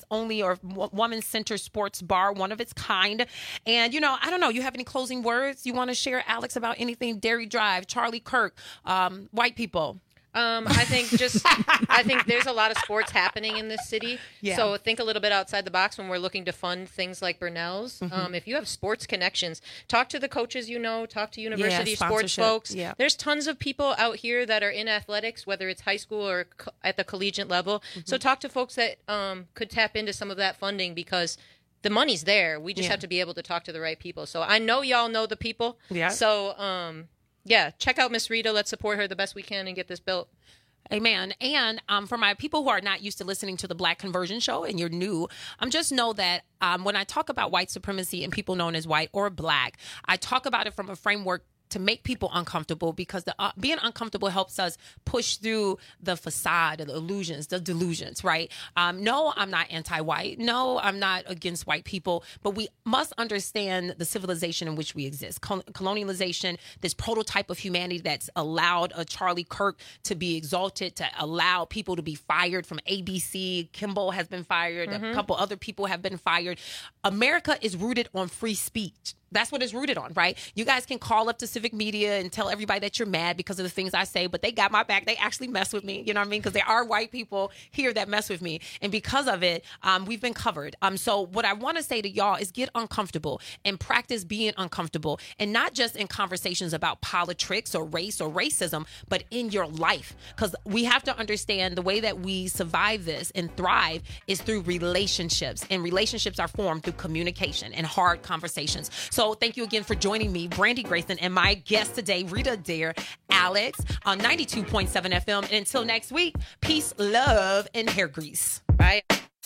only or woman-centered sports bar, one of its kind. And, you know, I don't know, you have any closing words you want to share, Alex, about anything? Dairy Drive, Charlie Kirk, white people. I think there's a lot of sports happening in this city. Yeah. So think a little bit outside the box when we're looking to fund things like Brunel's. If you have sports connections, talk to the coaches talk to university sports folks. Yeah. There's tons of people out here that are in athletics, whether it's high school or at the collegiate level. So talk to folks that could tap into some of that funding because the money's there. We just have to be able to talk to the right people. So I know y'all know the people. Yeah. So, check out Miss Rita. Let's support her the best we can and get this built. Amen. And for my people who are not used to listening to the Black Conversion Show and you're new, just know that when I talk about white supremacy and people known as white or black, I talk about it from a framework to make people uncomfortable because being uncomfortable helps us push through the facade, the illusions, the delusions, right? No, I'm not anti-white. No, I'm not against white people. But we must understand the civilization in which we exist. Colonialization, this prototype of humanity that's allowed a Charlie Kirk to be exalted, to allow people to be fired from ABC. Kimball has been fired. A couple other people have been fired. America is rooted on free speech. That's what it's rooted on, right? You guys can call up to Civic Media and tell everybody that you're mad because of the things I say, but they got my back. They actually mess with me, you know what I mean? Because there are white people here that mess with me. And because of it, we've been covered. So what I want to say to y'all is get uncomfortable and practice being uncomfortable. And not just in conversations about politics or race or racism, but in your life. Because we have to understand the way that we survive this and thrive is through relationships. And relationships are formed through communication and hard conversations. So thank you again for joining me, Brandy Grayson, and my guest today, Rita Adair, Alex, on 92.7 FM. And until next week, peace, love, and hair grease. Bye.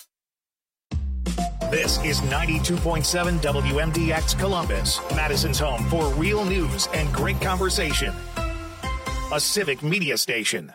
This is 92.7 WMDX Columbus, Madison's home for real news and great conversation. A Civic Media station.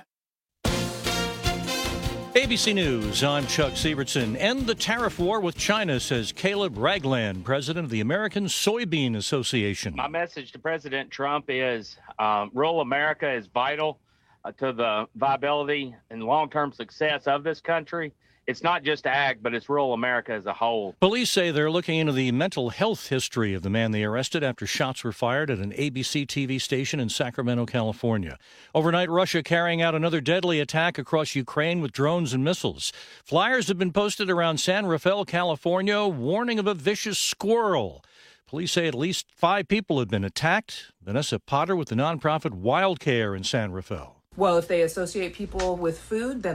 ABC News, I'm Chuck Sievertson. End the tariff war with China, says Caleb Ragland, president of the American Soybean Association. My message to President Trump is rural America is vital to the viability and long-term success of this country. It's not just ag, but it's rural America as a whole. Police say they're looking into the mental health history of the man they arrested after shots were fired at an ABC TV station in Sacramento, California. Overnight, Russia carrying out another deadly attack across Ukraine with drones and missiles. Flyers have been posted around San Rafael, California, warning of a vicious squirrel. Police say at least 5 people have been attacked. Vanessa Potter with the nonprofit Wild Care in San Rafael. Well, if they associate people with food, then